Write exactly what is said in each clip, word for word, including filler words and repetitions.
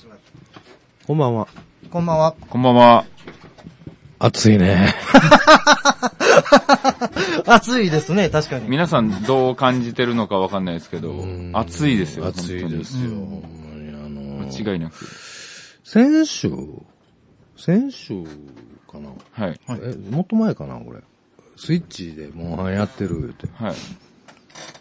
こんばんは。 こんばんは。 こんばんは。 暑いね。 暑いですね、確かに。 皆さんどう感じてるのかわかんないですけど、暑いですよ。 暑いですよ。 間違いなく。 先週先週かな、 はい。 え、もっと前かなこれ。スイッチでモンハンやってる言うて。 はい。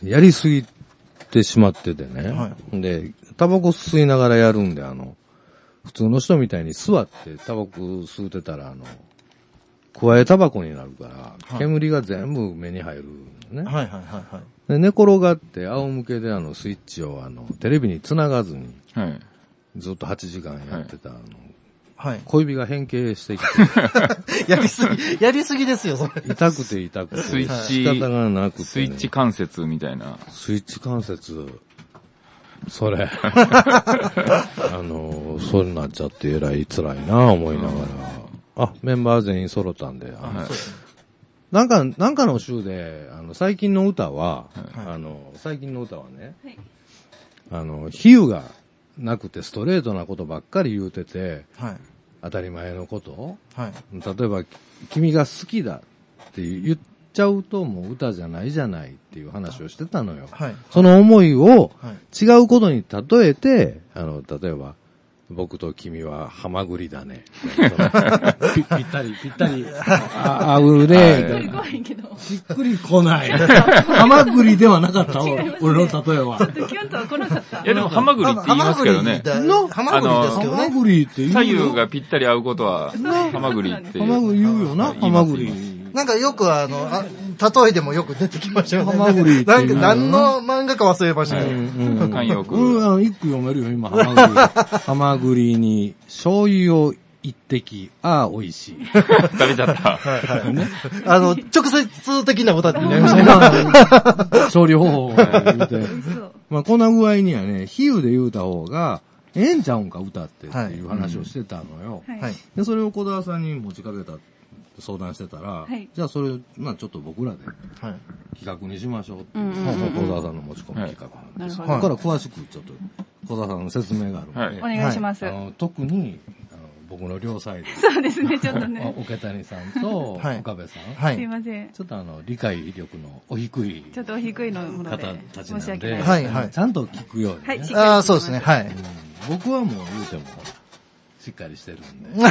やりすぎてしまっててね。 はい。 で、タバコ吸いながらやるんで、あの、普通の人みたいに座ってタバコ吸うてたら、あの、加えタバコになるから、はい、煙が全部目に入るのね。 はいはいはいはい。 で、寝転がって仰向けであのスイッチをあの、テレビに繋がずに、 はい。 ずっとはちじかんやってた、はい、あの、 はい。 小指が変形してきて。やりすぎ、やりすぎですよ、それ。 痛くて痛くて。 スイッチ、 仕方がなくて、ね。 スイッチ関節みたいな。 スイッチ関節。それ。あの、そうなっちゃってえらい辛いな思いながら。あ、メンバー全員揃ったんで。あのはい、なんか、なんかの週で、あの、最近の歌は、はい、あの、最近の歌はね、はい、あの、比喩がなくてストレートなことばっかり言うてて、はい、当たり前のこと、はい、例えば、君が好きだって言っちゃうともう歌じゃないじゃないっていう話をしてたのよ。はい、その思いを違うことに例えて、あの、例えば、僕と君はハマグリだね。ぴ, ぴったり、ぴったり、あ合うね。しっくり来ない。ハマグリではなかった俺の例えは。 ちょっとキュンとは来なかった。 いやでもハマグリって言いますけどね。 ハマグリですけどね。 ハマグリって言うよ。 左右がぴったり合うことは、ハマグリっていう。 ハマグリ言うよな、ハマグリ。 なんかよくあの、あ、例えでもよく出てきましたよね。 ハマグリってなんか何の漫画か忘れましたけど。 慣用句。 うん、一句読めるよ、今、ハマグリ。ハマグリに醤油を一滴、ああ、美味しい。 食べちゃった。 はいはいね、あの、直接的な歌って言いましたね。調理方法を言うて。まあ、こんな具合にはね、比喩で言うた方が、ええんちゃうんか、歌ってっていう話をしてたのよ。はい、で、それを小田さんに持ちかけた。相談してたら、はい、じゃあそれ、まあちょっと僕らで企画にしましょうっていう、小沢さんの持ち込み企画なんです。ここから詳しくちょっと小沢さんの説明があるので、 はい、お願いします。 あの特にあの僕の両サイド。 そうですね、ちょっとね。 岡谷さんと岡部さん。 はい。すいません。 ちょっとあの、理解力のお低い。 ちょっとお低いのもので。 方たちなんで。 申し訳ない。 はいはい。 ちゃんと聞くように、ね。 はい。ああ、そうですね。はい、うん。 僕はもう言うても、しっかりしてるんで。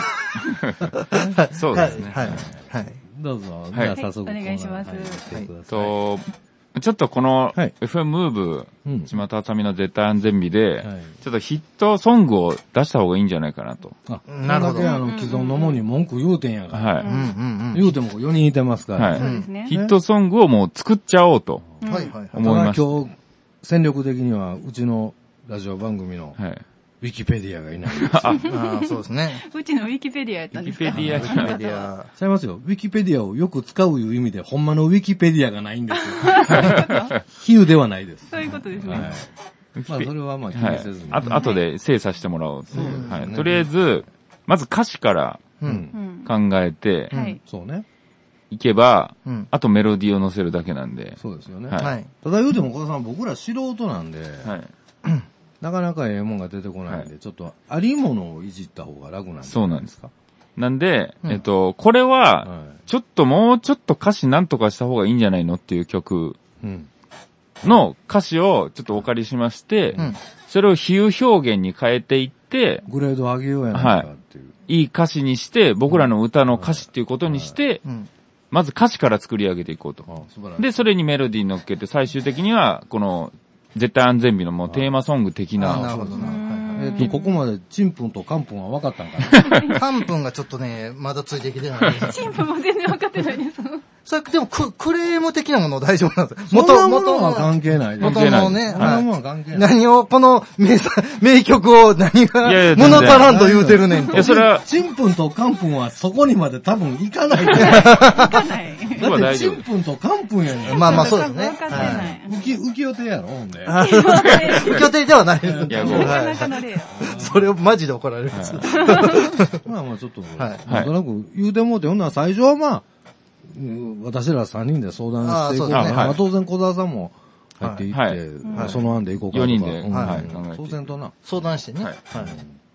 そうですね。 はい。はい。 どうぞ。じゃあ早速、 はい。お願いします。 えっと、ちょっとこの エフエム ムーブ、島田あさみの絶対安全日で、ちょっとヒットソングを出した方がいいんじゃないかなと。 あ、なるほど。あの、既存のもんに文句言うてんやから。はい。言うてもよにんいてますから。 はい。ヒットソングをもう作っちゃおうと。はい。思いました。 今日、戦力的には、うちのラジオ番組の、はい。ウィキペディアがいない。 ああ、そうですね。 うちのウィキペディアやったんですか？ ウィキペディア。ウィキペディア。ちゃいますよ。ウィキペディアをよく使ういう意味で、ほんまのウィキペディアがないんですよ。比喩ではないです。 そういうことですね。はい。 まあ、それはまあ気にせずに。 あと、後で精査してもらおうという。はい。とりあえず、まず歌詞から考えて、 そうね。 いけば、あとメロディーを乗せるだけなんで。 そうですよね。はい。ただ言うても、小田さん、僕ら素人なんで、はい。なかなかええもんが出てこないんで、はい、ちょっとありものをいじった方が楽なんですか？ そうなんですか。なんで、うん、えっと、これは、ちょっともうちょっと歌詞なんとかした方がいいんじゃないのっていう曲の歌詞をちょっとお借りしまして、うん、それを比喩表現に変えていって、 グレード上げようやないかっていう、 はい。いい歌詞にして、僕らの歌の歌詞っていうことにして、うん、まず歌詞から作り上げていこうと。で、それにメロディー乗っけて、最終的には、この、絶対安全日のもうテーマソング的な。 なるほどな。 えっと、ここまでチンプンとカンプンは分かったんかな？ カンプンがちょっとね、まだついてきてない。 チンプンも全然分かってないです。 それ、でもク、クレーム的なもの大丈夫なんですよ。元、元は関係ない。 元のね、 はい。関係ない。 何を、この名名曲を何が、物足らんと言うてるねんと。 いや、それは、 チンプンとカンプンはそこにまで多分行かない。行かない。 だってチンプンとカンプンやねん。 まあまあそうですね。 分かってない。 浮き、浮き予定やろ、ほんで。 浮き予定ではない。いや、もう。 それをマジで怒られるんです。 まあまあちょっと、なんとなく言うてもうて、ほんなら最初はまあ、私らさんにんで相談していこう。まあ当然小沢さんも入っていって、その案でいこうかとか。 よにんで。 はい。当然とな。 相談してね。はい。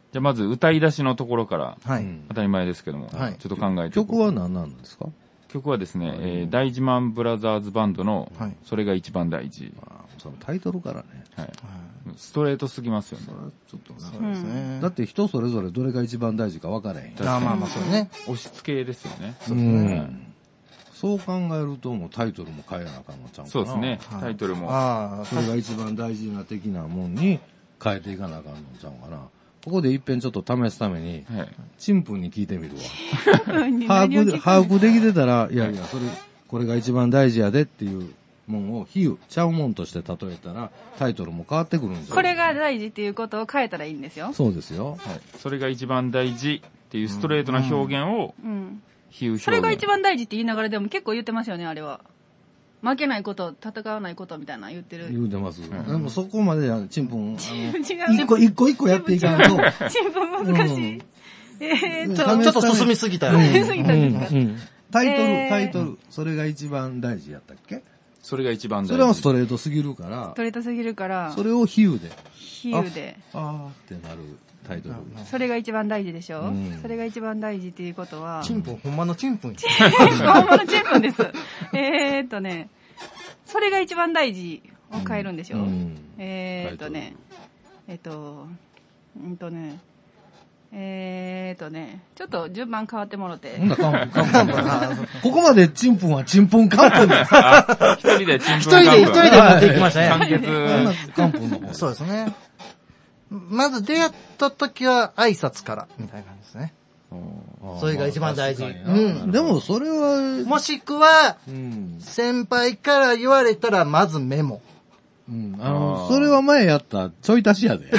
じゃあまず歌い出しのところから、 はい。 当たり前ですけども、はい、ちょっと考えて。 曲は何なんですか？ 曲はですね、えー、大自慢ブラザーズバンドの、はい、それが一番大事。 あ、そのタイトルからね。はい。 ストレートすぎますよね。 ちょっとそうですね。だって人それぞれどれが一番大事か分からへん。 あ、まあまあそうね。 押し付けですよね。 そうですね。そう考えるともうタイトルも変えなあかんのちゃうかな。 そうですね。タイトルも。 ああ、それが一番大事な的なもんに変えていかなあかんのちゃうかな。ここで一遍ちょっと試すために、はい、チンプンに聞いてみるわ。把握、把握できてたら、いやいや、それ、これが一番大事やでっていうもんを比喩、ちゃうもんとして例えたら、タイトルも変わってくるんですよ。 これが大事っていうことを変えたらいいんですよ。 そうですよ。 はい。それが一番大事っていうストレートな表現を、うん。うん、比喩表現。 それが一番大事って言いながらでも結構言ってますよね、あれは。負けないこと、戦わないことみたいな言ってる。 言うてます。うん、でもそこまでチンプン、あの、一個一個一個やっていかんと。 チンプン難しい。うん、えーっと、 ちょっと進みすぎたよ。 進みすぎたんですか、うんうん、 タイトル、えー、タイトル、それが一番大事やったっけ？ それが一番大事。 それはストレートすぎるから。 ストレートすぎるから。 それを比喩で。 比喩で。 ああーってなるタイトル。 それが一番大事でしょ、うん、それが一番大事っていうことは。 チンプン、ほんまのチンプン。 ほんまのチンプンです。えーっとね。それが一番大事を変えるんでしょ、うん、えーっとね、えーっと、うんとね、えーっとね、ちょっと順番変わってもろて。 ここまでチンプンはチンプンカンプンです。 一人でチンプンカンプン。 一人で、一人で持っていきましたね。 完結。 カンプンの方。 そうですね。まず出会った時は挨拶からみたいな感じですね。それが一番大事。 うん。でもそれは、 もしくは、うん、先輩から言われたらまずメモ。 うん。あの、それは前やったちょい足しやで。い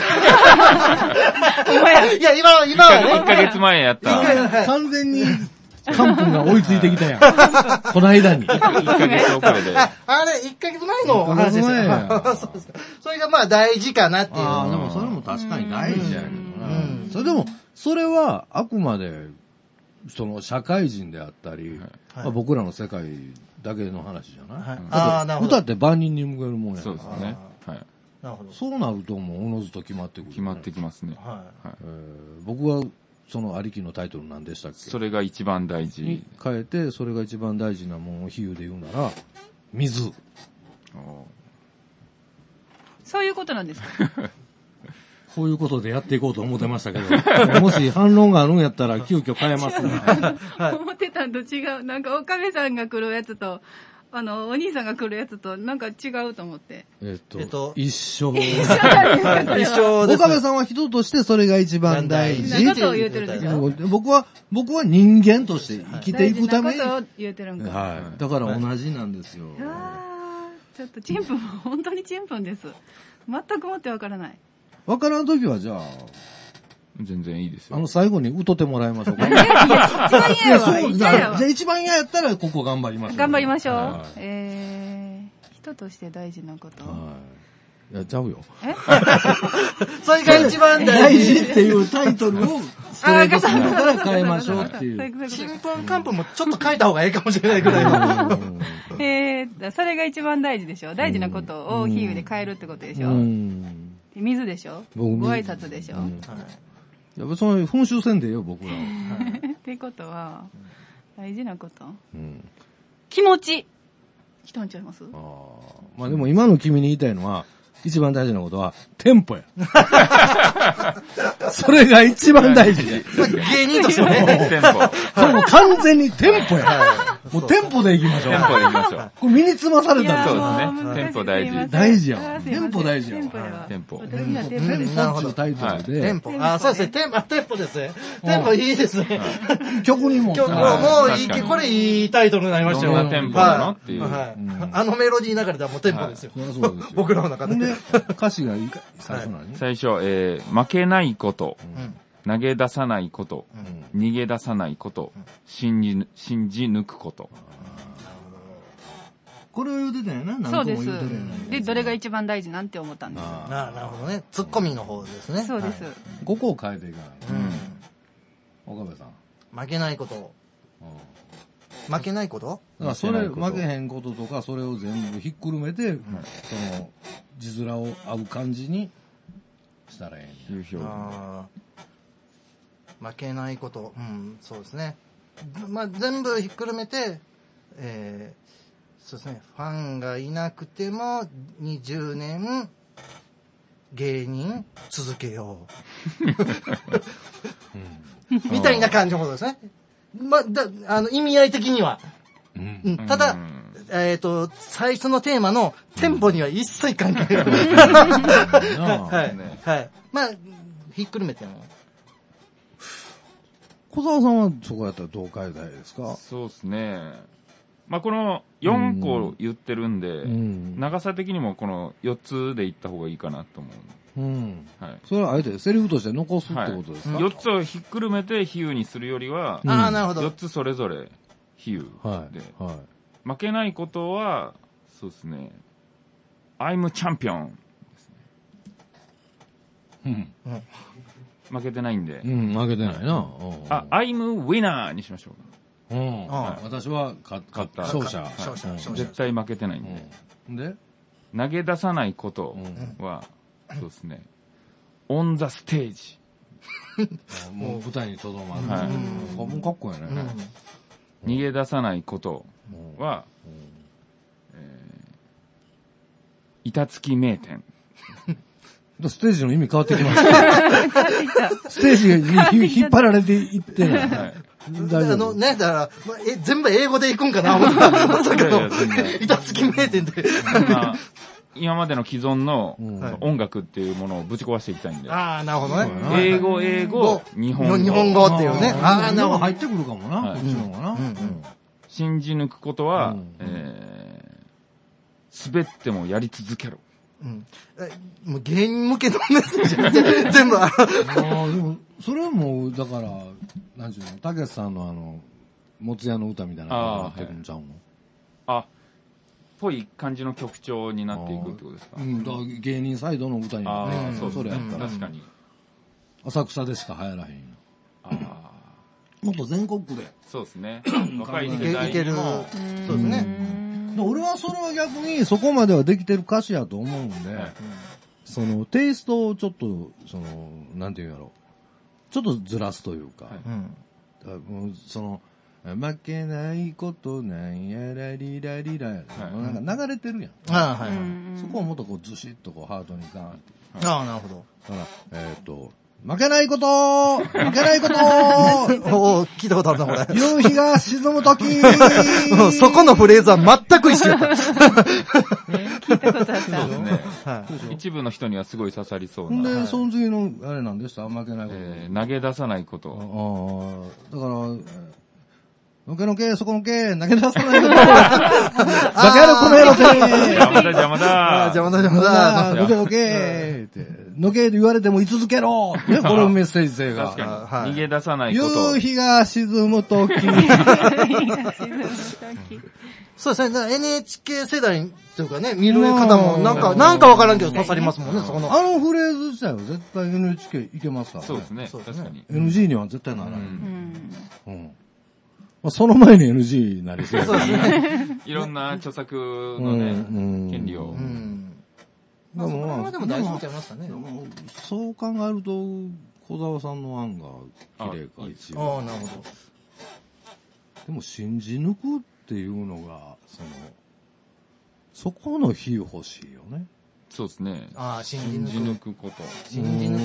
や、今、今はね。 いっかげつまえやった。 完全に、カンプンが追いついてきたやん。この間に。いっかげつ遅れで。 あ、あれ、いっかげつまえの話ですよ。それがまあ大事かなっていう。 ああ、でもそれも確かに大事やけどな。それでも、それはあくまで、その社会人であったり、はいまあ、僕らの世界だけの話じゃない、はい、あなるほど。歌って万人に向けるもんやから。 そうですね。はい。 なるほど。そうなるともうおのずと決まってくる、ね。 決まってきますね。はい。 はいえー、僕は、そのありきのタイトル何でしたっけ？ それが一番大事。に変えて、それが一番大事なものを比喩で言うなら、水。 そういうことなんですか？ こういうことでやっていこうと思ってましたけど、もし反論があるんやったら急遽変えますね。 はい、思ってたんと違う。なんか、岡部さんが来るやつと、あの、お兄さんが来るやつと、なんか違うと思って。 えっと、えっと、一緒。 一緒なんですか？ 一緒です。岡部さんは人としてそれが一番大事。 何ことを言うてるんですか？ 僕は、僕は人間として生きていくために。 大事なことを言うてるんか。 はい。だから同じなんですよ。 あー、ちょっとチンプンも本当にチンプンです。全くもってわからない。 わからんときはじゃあ、 全然いいですよ。 あの、最後に歌ってもらいましょうか。 いや、いや、一番嫌やわ。 じゃあ、一番嫌やったら、ここ頑張りましょう。 頑張りましょう。はい、えー、人として大事なこと。はい。 やっちゃうよ。 えそれが一番大事っていうタイトルを、ストレートするから変えましょうっていう。 チンプンカンプンもちょっと変えた方がいいかもしれないぐらいの。 えー、それが一番大事でしょ。大事なことを比喩で変えるってことでしょ。水でしょ。ご挨拶でしょ。うん、はい。 いや、その、噴習せんでよ、僕らは。 ってことは、大事なこと、うん、気持ち。人にちゃいます？ああ。まあでも今の君に言いたいのは、一番大事なことは、テンポや。それが一番大事。芸人としてね。 テンポ。 それも完全にテンポや。もうテンポでいきましょう。 テンポでいきましょう。 これ身につまされたんですそうですね。テンポ大事。 大事や。テンポ大事や。 テンポ。テンポ。 テンポっていうタイトルで。 テンポ。あ、そうですね。テンポ、テンポですね。テンポいいですね。 曲にも。 曲も、もういい、これいいタイトルになりましたよ。 どんなテンポなのっていう。 あのメロディーの中ではもうテンポですよ。僕らの中で。 歌詞がいいか、最初何？ 最初、えー、負けないこと、投げ出さないこと、逃げ出さないこと、信じ、信じ抜くこと。 これを言うてたよな、 そうです。で、どれが一番大事なんて思ったんですか？ ああ、なるほどね。ツッコミの方ですね。 そうです。 ここを変えていかない。うん。岡部さん。 負けないこと。負けないこと？ だからそれ、負けへんこととか、それを全部ひっくるめて、その、字面を合う感じにしたらええんや。 負けないこと、うん、そうですね。まあ、全部ひっくるめて、えー、そうですね、ファンがいなくてもにじゅうねん芸人続けよう、うん、みたいな感じのことですね。まあ、だあの意味合い的には、うんうん、ただ、うん、えっ、ー、と最初のテーマのテンポには一切関係ない、うん、はい、ね、はい、まあひっくるめても。 小沢さんはそこやったらどう変えたいですか？ そうですね。まあこのよんこ言ってるんで、うん、長さ的にもこのよっつでいった方がいいかなと思う。うん。はい。 それはあえてセリフとして残すってことですか？ はい、よっつをひっくるめて比喩にするよりは、 うん、ああ、なるほど。 よっつそれぞれ比喩で、はいはい、負けないことは、そうですね、I'm champion ですね。うん。うん負けてないんで。 うん、負けてないな。 あ、I'm winner にしましょう。うん。はい、私は勝った。勝者。 勝者。絶対負けてないんで。 うん、で投げ出さないことは、うん、そうですね。on the stage。 もう舞台にとどまる。はい。もうかっこいいね。 うん、逃げ出さないことは、うんえー、板付き名店。 ステージの意味変わってきました。ステージに引っ張られていってない。はい、 大丈夫。あのね、だから、まあ、え全部英語で行くんかな思った。まさかの、板付き名店で。 まあ、今までの既存の音楽っていうものをぶち壊していきたいんで。 ああ、なるほどね。 英語、英語、日本語。 日本語っていうね。 ああ、なるほど。入ってくるかもな。はい、こっちの方がな。 信じ抜くことは、えー、滑ってもやり続けろ。 うん、もう芸人向けのメッセージ全部ああでもそれはもうだからなんちゅうのたけしさんのあのもつ屋の歌みたいな感じになってるんちゃうの？ あ、はい、ぽい感じの曲調になっていくってことですか？ うん、だから芸人サイドの歌になってる、ね、そうそれやったら、 うん、確かに浅草でしか流行らへんよ。ああもっと全国区でそうですね若い世代にもそうですね。 俺はそれは逆にそこまではできてる歌詞やと思うんで、はい、そのテイストをちょっとそのなんていうんやろちょっとずらすというか、はい、もうその負けないことなんやらりらりらやら、はい、なんか流れてるやん。 あはいはい、 そこをもっとこうずしっとこうハートにガーンって。 ああなるほど。 だからえっ、ー、と。負けないこと負けないことお聞いたことあるな、これ。 夕日が沈むときそこのフレーズは全く一緒やった。 聞いたことあった。 そうですね。はい、一部の人にはすごい刺さりそうな。 で、はい、その次の、あれなんでした負けないこと、 えー。投げ出さないこと。 ああ、だから、のけのけ、そこのけ、投げ出さないこと。バカ野郎、この野郎って。 邪魔だ、邪魔だ。 邪魔だ、邪魔だ。 のけのけ、って。のけで言われても居続けろ。ね、このメッセージ性が。 確かに。はい、逃げ出さないこと。 夕日が沈むとき。 そうですね。エヌエイチケー 世代というかね、見る方もなんか、なんかわからんけど刺さりますもんね、そこの。 あのフレーズ自体は絶対 エヌエイチケー いけますからね。 そうですね。確かに。 エヌジー には絶対ならない。うん。うんまあ、その前に エヌジー になりそうですね。 いろんな著作のね、うん、権利を。うん。 まあ、そのままでも大丈夫ちゃいますかね。 そう考えると、小沢さんの案が綺麗か、一応。ああ、なるほど。 でも、信じ抜くっていうのが、その、そこの比喩欲しいよね。 そうですね。 ああ、信じ抜く。 信じ抜くこと。 信じ抜くこと。うん。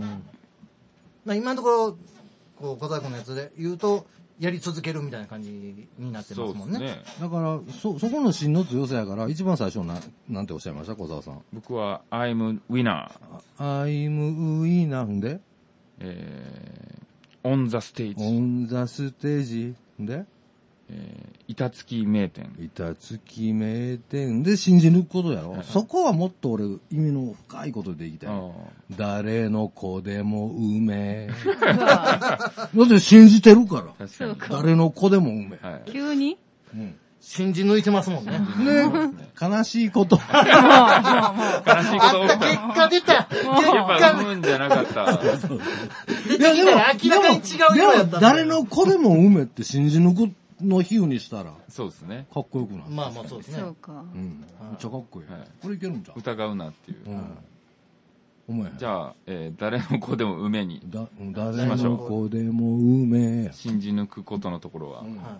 まあ、今のところ、こう、小沢君のやつで言うと、やり続けるみたいな感じになってますもんね。そうですね。 だから、そ、そこの芯の強さやから、一番最初な、なんておっしゃいました小沢さん。 僕は、I'm winner。 I'm winner でえー、on the stage。 on the stage でえー、板付き名店。 板付き名店で信じ抜くことやろ、はい、そこはもっと俺意味の深いことでいきたい。誰の子でも産め。だって信じてるから。確かに誰の子でも産め。 はい、急に、 うん、信じ抜いてますもんね。ね悲しいこと。 悲しいこと。あった結果出た。 やっぱ産むんじゃなかった。 いやでも明らかに違うようやった。 誰の子でも産めって信じ抜くの比喩にしたら。 そうですね。 かっこよくなる。 まあまあそうですね。 そうか。 うん。めっちゃかっこいい。はい、これいけるんじゃん。 疑うなっていう。うん。 じゃあ、えー、誰の子でも梅に。 だ誰の子でも梅。 信じ抜くことのところは。 うん、はい。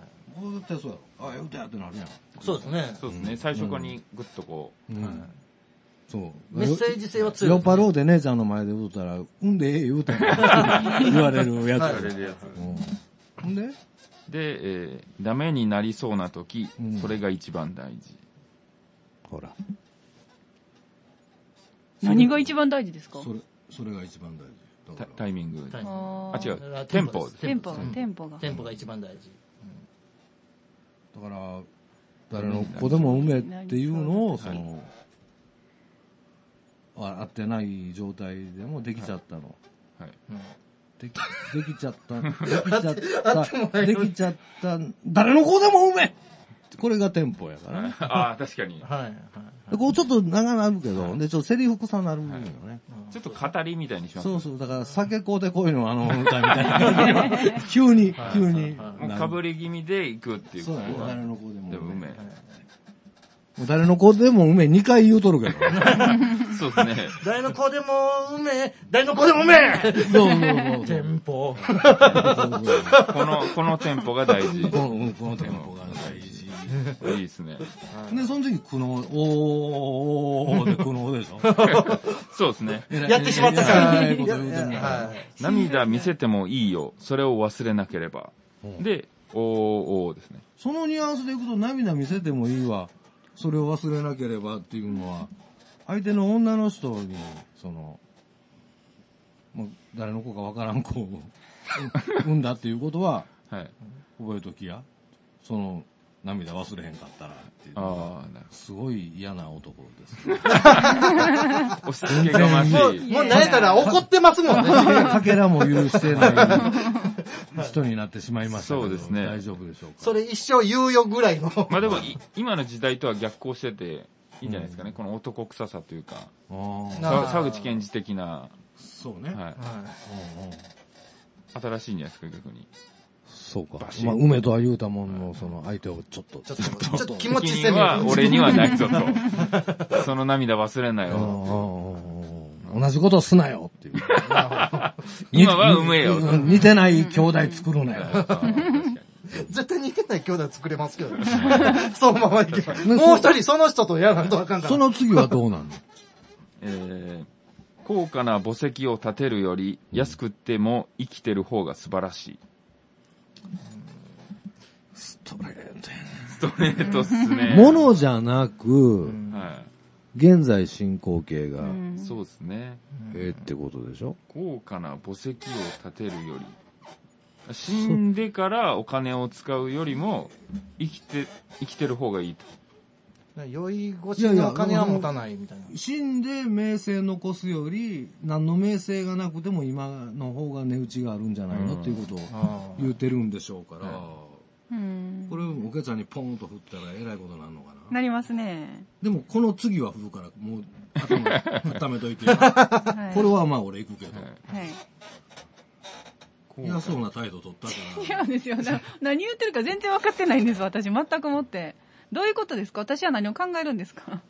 もう絶対そうやろ。あ、言うてやってなるやん。 そうですね。 そうですね。最初からにぐっとこう。うんはい、 そう。メッセージ性は強い、ね。 ヨパローで姉ちゃんの前で歌ったら、うんでええ言うて言われるやつ。言われるやつ。うんでで、 えー、ダメになりそうな時、うん、それが一番大事。 ほら。 何が一番大事ですか？ それ、それが一番大事。タ, タイミング。 あ, あ、違う。テンポ。 テンポ、テンポが。 テンポが一番大事。 だから、誰の子でも梅っていうのを、その、合ってない状態でもできちゃったの。はい。でき、できちゃった、できちゃった、できちゃった、誰の子でも梅これがテンポやからね。 ああ、確かに。はい。 こうちょっと長なるけど、で、ちょっとセリフ重なるよね、はい。 ちょっと語りみたいにします。 そうそう、だから酒こうでこういうのあの歌みたいな。急に、急に。 もうかぶり気味で行くっていう。 そうやね。誰の子でも梅。 誰の子でも梅にかい言うとるけど。 そうですね。 誰の子でも梅、誰の子でも梅そうそうそう。テンポ。この、このテンポが大事。 この、このテンポが大事。 いいですね。 で、その時、苦悩、おー、おーで苦悩でしょそうですね。 やってしまったから。 涙見せてもいいよ。それを忘れなければ。で、おー、おーですね。 そのニュアンスでいくと、涙見せてもいいわ。それを忘れなければっていうのは、相手の女の人に、その、もう誰の子かわからん子を産んだっていうことは、はい、覚えときや。その、涙忘れへんかったらっていう。ああ、すごい嫌な男です、ね。 押し付けがましい。 もう、もう慣れたら怒ってますもんね。 かけらも許してない人になってしまいましたけど。そうですね。大丈夫でしょうか。 それ一生猶予ぐらいの。 まあでも、今の時代とは逆行してて、いいんじゃないですかね。うん、この男臭さというか。沢口健二的な。 そうね。はい。はい、 新しいんじゃないですか、逆に。 そうか。まあ、梅とは言うたもんの、その、相手をちょっと。 ちょっと、ちょっと気持ちせめは、俺にはないぞと。その涙忘れないよ。同じことすなよっていう。 今は梅よ。 似てない兄弟作るなよ。 絶対似てない兄弟作れますけどね。そのままいけば。もう一人その人とやらんとあかんから。 その次はどうなのえー、高価な墓石を建てるより、安くっても生きてる方が素晴らしい。 ストレートやね。 ストレートっすね。 ものじゃなく、はい、現在進行形が、 そうですね。 えってことでしょ？ 高価な墓石を建てるより、死んでからお金を使うよりも、生きて、生きてる方がいいと。 酔い越しの金は持たないみたいな。 死んで名声残すより、何の名声がなくても今の方が値打ちがあるんじゃないの、うん、っていうことを言うてるんでしょうから、うん、これをおけちゃんにポンと振ったらえらいことになるのかな。 なりますね。 でもこの次は振るから、もう頭温めといて、はい、これはまあ俺行くけど。はい。嫌そうな態度取ったから。 違うんですよ。何言ってるか全然分かってないんです、私。全くもって。どういうことですか？私は何を考えるんですか？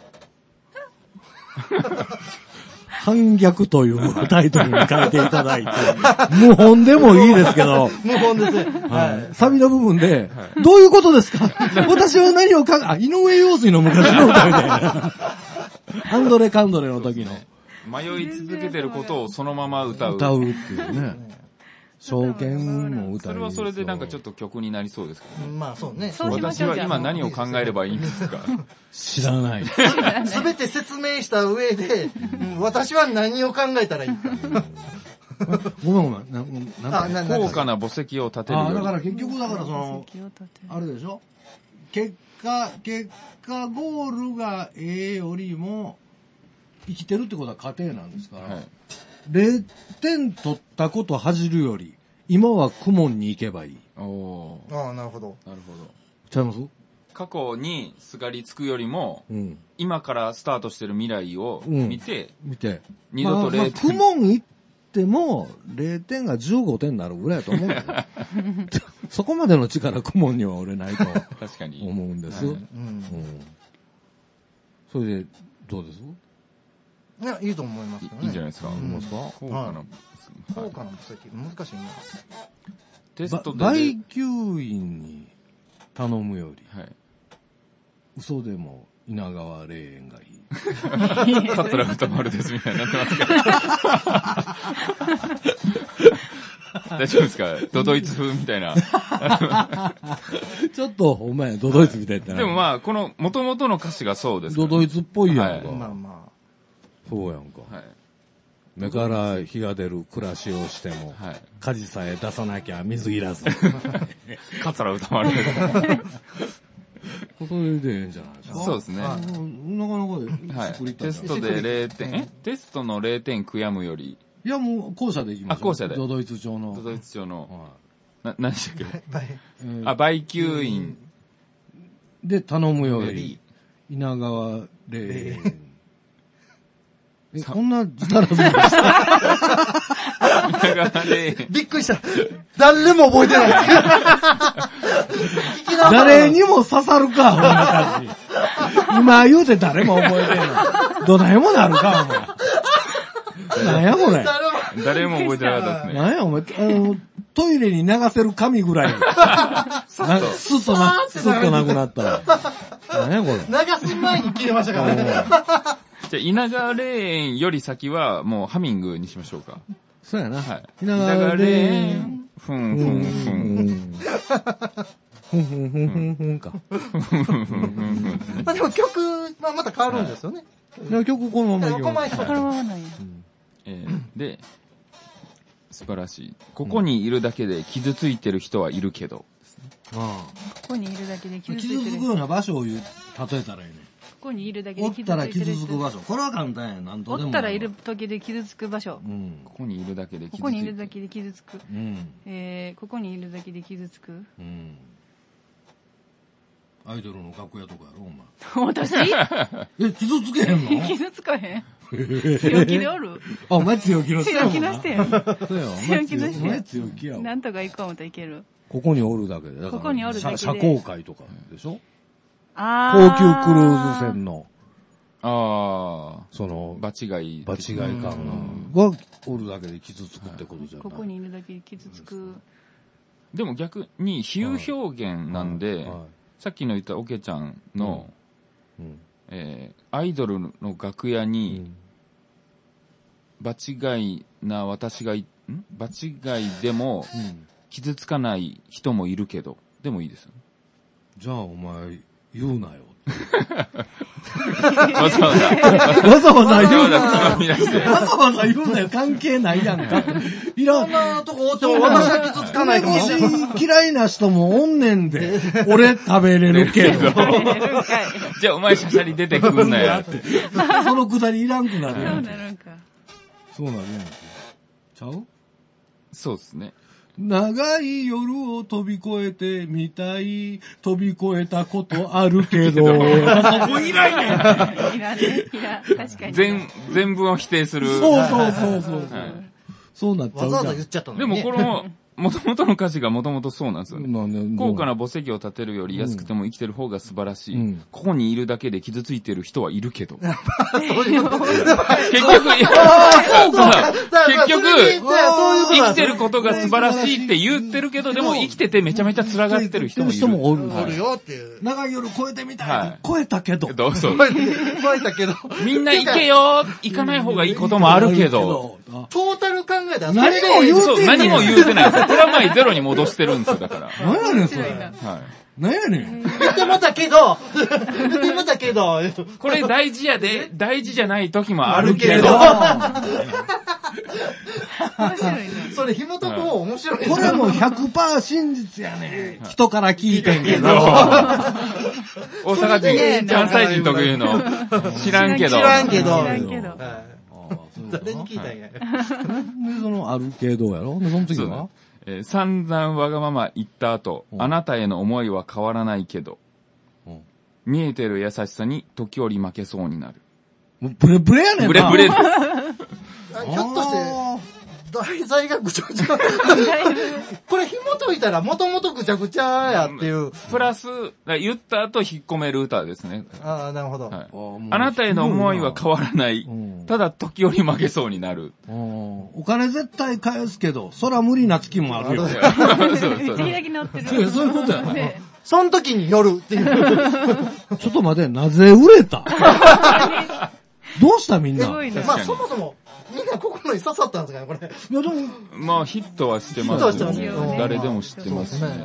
反逆というタイトルに変えていただいて、無本でもいいですけど、 無本です。 はい。サビの部分で、はい、どういうことですか？私は何を考え、あ、井上陽水の昔の歌みたいな。アンドレカンドレの時の。 迷い続けてることをそのまま歌う。 歌うっていうね。証券も歌う。 それはそれでなんかちょっと曲になりそうですけどね。 まあそうね。 私は今何を考えればいいんですか？ 知らない。 すべて説明した上で、私は何を考えたらいいか。 ごめんごめん。ななんか高価な墓石を建てるより。 あ、だから結局だからその、あれでしょ？結果、結果ゴールがええよりも、生きてるってことは過程なんですから。はい、れいてん取ったこと恥じるより、今は公文に行けばいい。 おああ、なるほど。 なるほど。 ちゃいます？ 過去にすがりつくよりも、うん、今からスタートしてる未来を見て、 うん、見て。 二度とれいてん。 まあ、まあ、公文行っても、れいてんがじゅうごてんになるぐらいだと思うんだよ。そこまでの力公文には俺ないと確かに思うんです。はい、うんうん、それで、どうです？ いや、いいと思いますよね。 いいんじゃないですか。 思いますか？ 高価な、 高価な布石、難しいな。 テストで。 バイキューインに頼むより、 はい。 嘘でも稲川霊園がいい。 桂歌丸ですみたいになってますけど。大丈夫ですか？ドドイツ風みたいな。 ちょっと、お前、ドドイツみたいな。 でもまあ、この元々の歌詞がそうですから、 ドドイツっぽいやんか。 はい、 まあまあ。 そうやんか。 はい。 目から火が出る暮らしをしても、はい、火事さえ出さなきゃ水いらず。 桂歌丸。 それでええんじゃないですか。 そうですね。なかなかはい。テストでれいてん、えテストのれいてん悔やむより。 いやもう、校舎で行きましょう。 あ、校舎で。 ドドイツ調の。 ドドイツ調の。はい、な、何でしたっけバイ、 あ、バイキューイン。 で、頼むより、稲川霊園。え、こんな字足らずでした稲川霊園。 びっくりした。誰も覚えてない。 誰にも刺さるか、こんな感じ。今言うて誰も覚えてない。どないもなるか、お前。なんやこれ。 誰も覚えてなかったですね。 なんやお前、あの、トイレに流せる紙ぐらい。スッとな、スッとなくなったら。なんやこれ。 流す前に切れましたからね。 じゃあ、稲川霊園より先はもうハミングにしましょうか。 そうやな。はい。 稲川霊園、ふんふんふん。 ふんふんふんふんふんか。 まあでも曲、まあまた変わるんですよね。 曲このままいきます。 このままなんや。 えー、で、素晴らしい。ここにいるだけで傷ついてる人はいるけど。 ああここにいるだけで傷ついてる。 傷つくような場所を言う、例えたらいいね。 ここにいるだけで傷ついてる。 おったら傷つく場所。これは簡単や。なんとでも。 おったらいる時で傷つく場所。 うん。ここにいるだけで傷つく。 ここにいるだけで傷つく。 うん。 えー、ここにいるだけで傷つく。 うん。アイドルの楽屋とかやろ、お前。 私え、傷つけへんの傷つかへん。強気でおるあ、お前強気のして強気のしてん。 そうや、 強気のしてん。 お前強気やわ。 なんとか行こうといける。 ここにおるだけで。だからここにおるだけで。 社交界とかでしょあ高級クルーズ船の。 ああ。 その、 場違い。 場違い感がおるだけで傷つくってことじゃない。 ここにいるだけで傷つく。 でも逆に比喩表現なんで、はいはいはい、さっきの言ったオケちゃんの、うんうんえー、アイドルの楽屋に、場違いな私がい、ん場違いでも、傷つかない人もいるけど、でもいいですよね。 じゃあお前、言うなよ。 わざわざ。 わざわざ言うなよ。 わざわざ言うなよ。関係ないやんか。いらん。 そんなとこおっても私は傷つかないかもしれない。 嫌いな人もおんねんで。俺食べれるけど。 じゃあお前シャシャリ出てくんなよって。 そのくだりいらんくなるやん。 そうなるんか。 そうなるやん。ちゃう？ そうですね。 長い夜を飛び越えてみたい、飛び越えたことあるけど、もういないねん。 いらね、いら、確かに。 全、全部を否定する。 そうそうそうそう。はい、そうなっちゃう。 わざわざ言っちゃったのに。でもこの、元々の歌詞が元々そうなんですよね。高価な墓石を建てるより安くても生きてる方が素晴らしい。うん、ここにいるだけで傷ついてる人はいるけど。結局、結局、生きてることが素晴らしいって言ってるけど、でも生きててめちゃめちゃ辛がってる人もいる。 人もおる。 おるよっていう。 長い夜超えてみたい。はい、超えたけど。 どうぞ。 超えたけど。 みんな行けよ行かない方がいいこともあるけど。 トータル考えたら何も言うてない。 何も言うてないですよ。プラマイゼロに戻してるんですよ、だから。 何やねん、それ。はい。何やねん。 言ってもたけど、言ってもたけど。 これ大事やで、大事じゃない時もあるけど。 面白いね。 それ紐解く方面白いね。 これも ひゃくパーセント 真実やね。人から聞いてんけど。 大阪人、関西人特有の。知らんけど。 知らんけど。 知らんけど。 誰に聞いたんや。 で、その、あるけどやろで、その次はえー、散々わがまま言った後、あなたへの思いは変わらないけど、見えてる優しさに時折負けそうになる。 もうブレブレやねんな。 ブレブレ。 ひょっとして、 題材がぐちゃぐちゃ。これ紐解いたらもともとぐちゃぐちゃやっていう。 プラス、言った後引っ込める歌ですね。 ああ、なるほど、 はい。あなたへの思いは変わらない。ただ時折負けそうになる。 お金絶対返すけど、そら無理な月もあるよ。 そうそう。時々乗ってる。 そういうことやな。 その時に夜っていう。 ちょっと待って、なぜ売れたどうしたみんな。 まあそもそも、みんな心に刺さったんですかね、これ。いやでもまあヒットはしてますよね。誰でも知ってますね。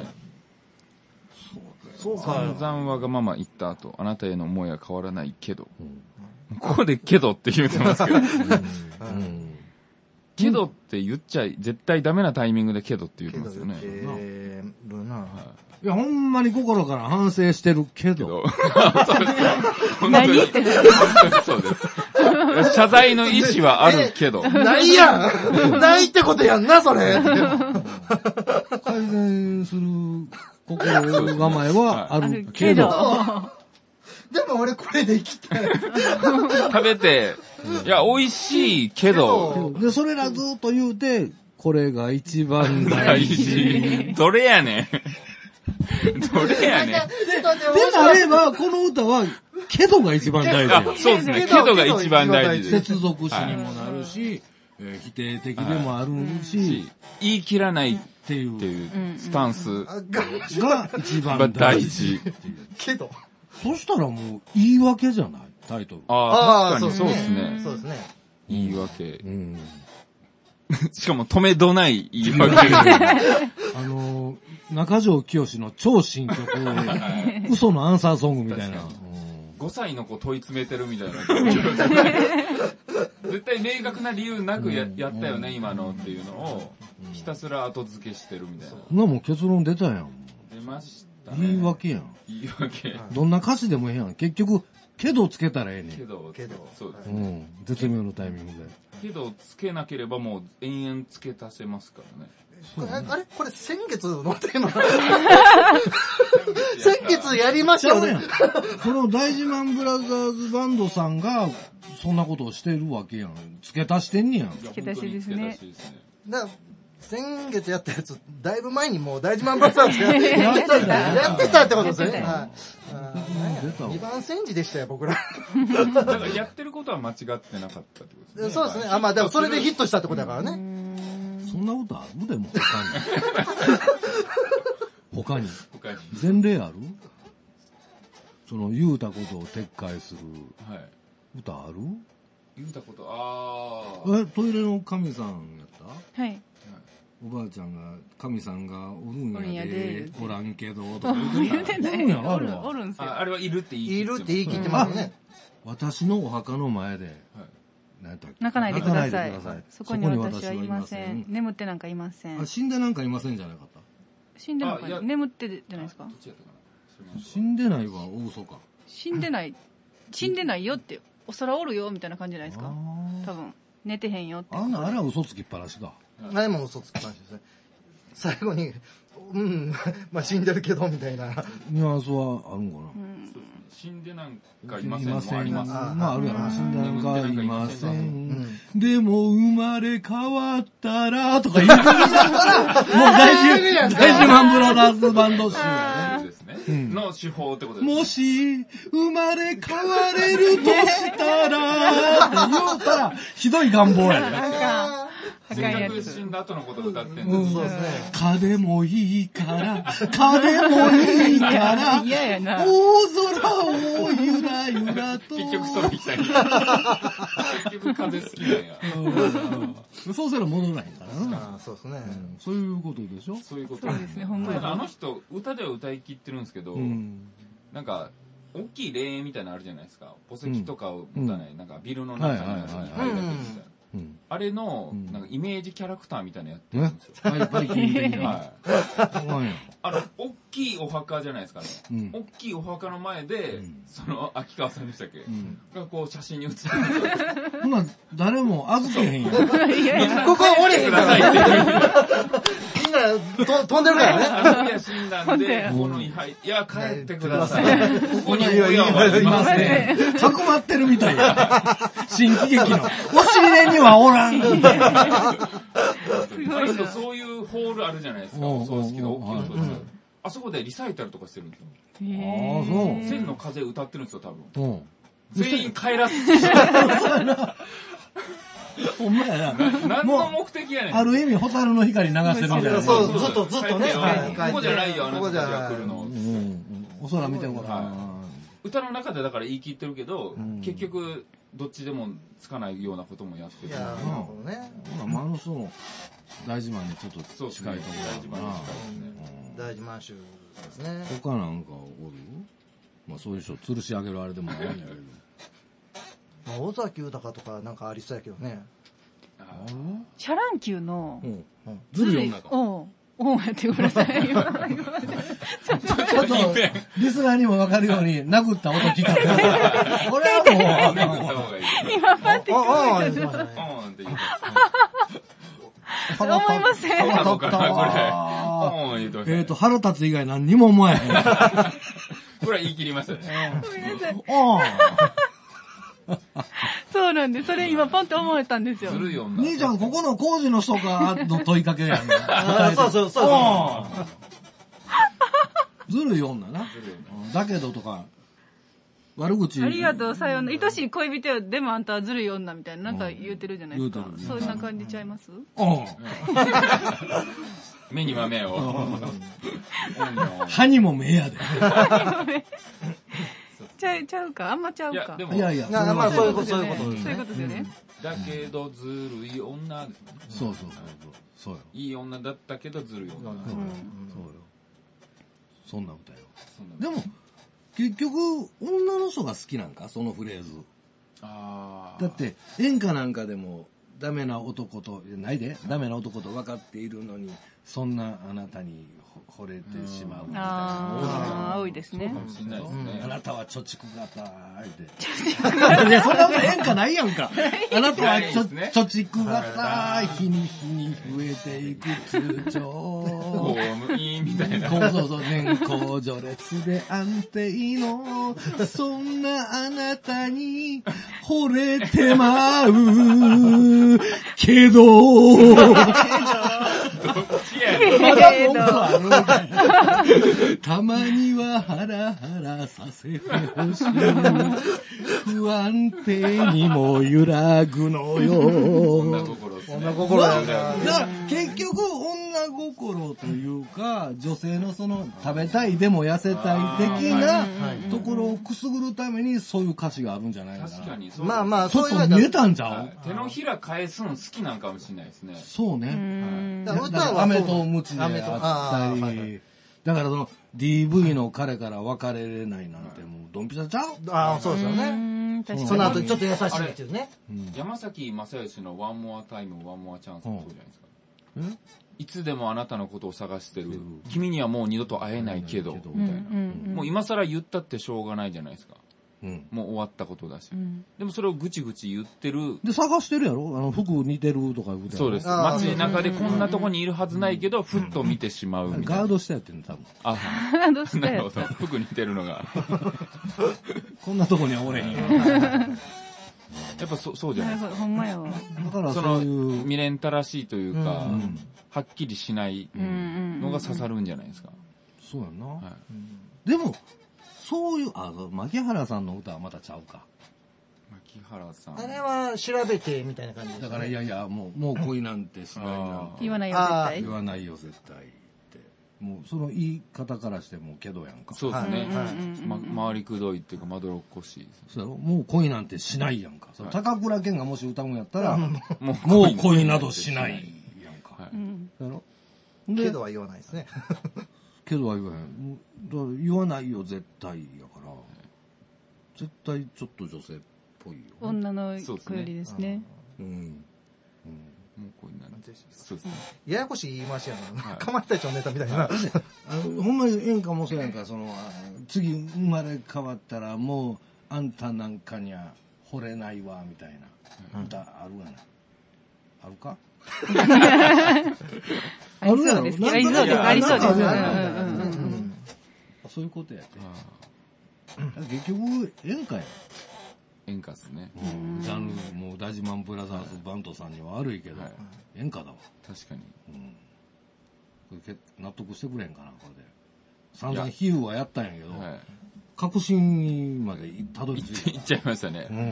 そうか。 散々わがまま言った後、あなたへの思いは変わらないけど。ここでけどって言うてますけど。けどって言っちゃい、絶対ダメなタイミングでけどって言ってますよね。 えー、るな。 いや、ほんまに心から反省してるけど。 何言ってんのそうです。謝罪の意思はあるけど。 ないやんないってことやんな、それ改善する心構えはあるけど。 でも俺これで生きたい。 食べて、いや、美味しいけど。 で、それらずっと言うて、これが一番大事。 どれやねん。どれやねん。で、 なれば、この歌は、けどが一番大事。 そうですね。けどが一番大事です。 接続詞にもなるし、えー、否定的でもあるし、 言い切らないっていうスタンスが一番大事。 けど。 そしたらもう言い訳じゃないタイトル。 ああ、確かにそうですね。 そうですね。 言い訳。うん、しかも止めどない言い訳。 あの、中条きよしの超新曲、嘘のアンサーソングみたいな。 ごさいの子問い詰めてるみたいな。絶対明確な理由なく や, やったよね、今のっていうのを、ひたすら後付けしてるみたいな。 そんなもん結論出たやん。 出ました。 言い訳やん。 言い訳。 どんな歌詞でもええやん。結局、けどつけたらええねん。 けど、けど、そうです。 うん。絶妙のタイミングで。 けど、つけなければもう延々付け足せますからね。 ねあれこれ先月のテーマ先月やりましたよね。 その大事マンブラザーズバンドさんが、そんなことをしてるわけやん。付け足してんねやん。 付け足しですね。 だ先月やったやつ、だいぶ前にもう大事マンブラザーズやってた、やってたってことですね。はい。にばん煎じでしたよ、僕ら。 だからやってることは間違ってなかったってことですね。 そうですね。あ、まあでもそれでヒットしたってことだからね。 そんなことあるでも、他に。他に。 他に。 前例あるその、言うたことを撤回する。はい。歌ある言うたこと、ああ。え、トイレの神さんやったはい。 おばあちゃんが、神さんがおるんやで、おらんけど、とか言うてない。おるおるんすよ。 あれはいるって言いいるって言い切ってますね。 私のお墓の前で、 泣かないでください。そこに私はいません。眠ってなんかいません。 死んでなんかいませんじゃなかった死んでなんか眠ってじゃないですか死んでないは大嘘か。 死んでない。死んでないよって、お空おるよみたいな感じじゃないですか多分。寝てへんよって。 あんな、あれは嘘つきっぱなしか。 あれも嘘つきっぱなしですね。最後に、うん、まあ死んでるけどみたいな。 ニュアンスはあるんかな。 死んでなんかいません。 いません。あります。まああるやろ。死んでなんかいません。でも生まれ変わったらとか言うてきたからもう大事大事マンブラザーズバンド集やね。 の手法ってことです。 もし生まれ変われるとしたらって言うたらひどい願望やね。 せっかく死んだ後のことを歌ってんです。 そうですね。 蚊でもいいから、蚊でもいいから、 嫌やな。 大空をゆらゆらと。 結局それ行きたい。結局風好きなんや。 そうすれば戻らないからな。 そうですね。 そういうことでしょそういうことそうですね、ほんまに。 あの人、歌では歌い切ってるんですけど、なんか、大きい霊園みたいなのあるじゃないですか。墓石とかを持たない、なんかビルの中に入るみたいな。うん、あれの、なんかイメージキャラクターみたいなのやってるんですよ。 バイキン的な。 はい。あの、大きいお墓じゃないですかね。うん、大きいお墓の前で、うん、その、秋川さんでしたっけ、うん、がこう写真に写ってるんですよ。 ほな、誰も預けへんよ。 ここ降りへんから。みんなと飛んでるからね。いや、死んだんで、この位牌、いや、帰ってください。ここに親はいません。 囲まってるみたいな。新喜劇の。お尻にはおらん。 あれとそういうホールあるじゃないですか。お葬式の大きいお葬式。あそこでリサイタルとかしてるんですよ。 ああ、そう。 千の風歌ってるんですよ、多分。全員帰らせて。 ほんまやな。 何の目的やねん。 ある意味、ホタルの光流してるみたいな。 そう、ずっとずっとね。 ここじゃないよ、あなたたちが来るの。 お空見てるから。 歌の中でだから言い切ってるけど、結局、どっちでもつかないようなこともやってる。 なるほどね。 マンスの大事マンにちょっと近いところ大事マンに近いですね。 大事マン州ですね。 他なんかおる？まあそういう人、吊るし上げるあれでもないんだけど。 まあ、尾崎豊とかなんかありそうやけどね。 シャランキューの、 ずるい女か。 うん。うん、やってください。今、今、ちょっと、 ちょっと、リスナーにもわかるように、殴った音聞かせて。俺はもう、 今、パって聞こえた。思いません。 腹立った。えっと、腹立つ以外何にも思えへん。 これは言い切りましたね。 ごめんなさい。そうなんで、それ今ポンって思えたんですよ。 ずるい女。 兄ちゃん、ここの工事の人かの問いかけやん。 そうそうそう。 ずるい女な。だけどとか、悪口。 ありがとう、さような。愛しい恋人よ、でもあんたはずるい女みたいな、なんか言うてるじゃないですか。そんな感じちゃいます？ 目には目を。 歯にも目やで。 ちゃう、ちゃうかあんまちゃうか。 いやいや、 まあそういうこと、そういうことですね。そういうことですよね。 だけどずるい女ですね。 そうそうそう。 いい女だったけどずるい女。そうよ。 そんな歌よ。でも、結局、女の人が好きなんかそのフレーズ。だって、演歌なんかでも、ダメな男と、ないで、ダメな男と分かっているのに、そんなあなたに惚れてしまうみたいな。 ああ、多いですね。 あなたは貯蓄型って。いや、そんなこと演歌ないやんか。あなたは貯蓄型、日に日に増えていく通帳。 公務員みたいな。 そうそうそう、年功序列で安定の、そんなあなたに惚れてまうけど、たまにはハラハラさせてほしい。不安定にも揺らぐのよ。 女心ですね。 女心なんだよ。 だから結局女心というか、女性のその食べたいでも痩せたい的なところをくすぐるためにそういう歌詞があるんじゃないかな。 確かに。 まあまあ、 ちょっと見えたんちゃう？ 手のひら返すの好きなんかもしれないですね。 そうね。 だから飴とムチであったり。だからその ディーブイ の彼から別れれないなんてもうドンピシャちゃう？ ああ、そうですよね。その後ちょっと優しいっていうね。 山崎正義のワンモアタイム、ワンモアチャンスもそうじゃないですか。いつでもあなたのことを探してる。君にはもう二度と会えないけど、みたいな。もう今更言ったってしょうがないじゃないですか。もう終わったことだし。でもそれをぐちぐち言ってる。 で、探してるやろ？あの、服似てるとか言うて。 そうです。街中でこんなとこにいるはずないけど、ふっと見てしまうみたいな。 ガードしてやってんの、多分。 あ、 ガードして。 なるほど。服似てるのが。 こんなとこにはおれへん。 やっぱそそうじゃないですか。 ほんまやわ。 だからその未練たらしいというか、はっきりしないのが刺さるんじゃないですか。 そうやな。でも、そういう、あ、牧原さんの歌はまたちゃうか。 牧原さん。 あれは調べてみたいな感じですだから、いやいや、もう、もう恋なんてしないな。 言わないよ、絶対。 言わないよ、絶対。って。もう、その言い方からしてもけどやんか。 そうですね。回りくどいっていうか、まどろっこしい。 そうやろ？もう恋なんてしないやんか。高倉健がもし歌うんやったら、もう恋などしないやんか。 そうやろ？けどは言わないですね。 けどは言わへん。だから言わないよ、絶対やから。絶対ちょっと女性っぽいよ。 女の子よりですね。 うん。 もうこういうのそうですね。 ややこしい言い回しやな。かまいたちのネタみたいな。 ほんまに演歌もそうやんか、その、次生まれ変わったらもう、あんたなんかには惚れないわ、みたいな歌あるがな。あるか？ ありそうです。ありそうです。ありそうです。 そういうことやって。結局、演歌や。 演歌っすね。 うん、ジャンル、もうダジマンブラザーズバンドさんには悪いけど、はい、演歌だわ。 確かに。 うん。これ納得してくれんかな、これで。散々皮膚はやったんやけど、はい、確信までたどり着いた。 いっちゃいましたね。うん、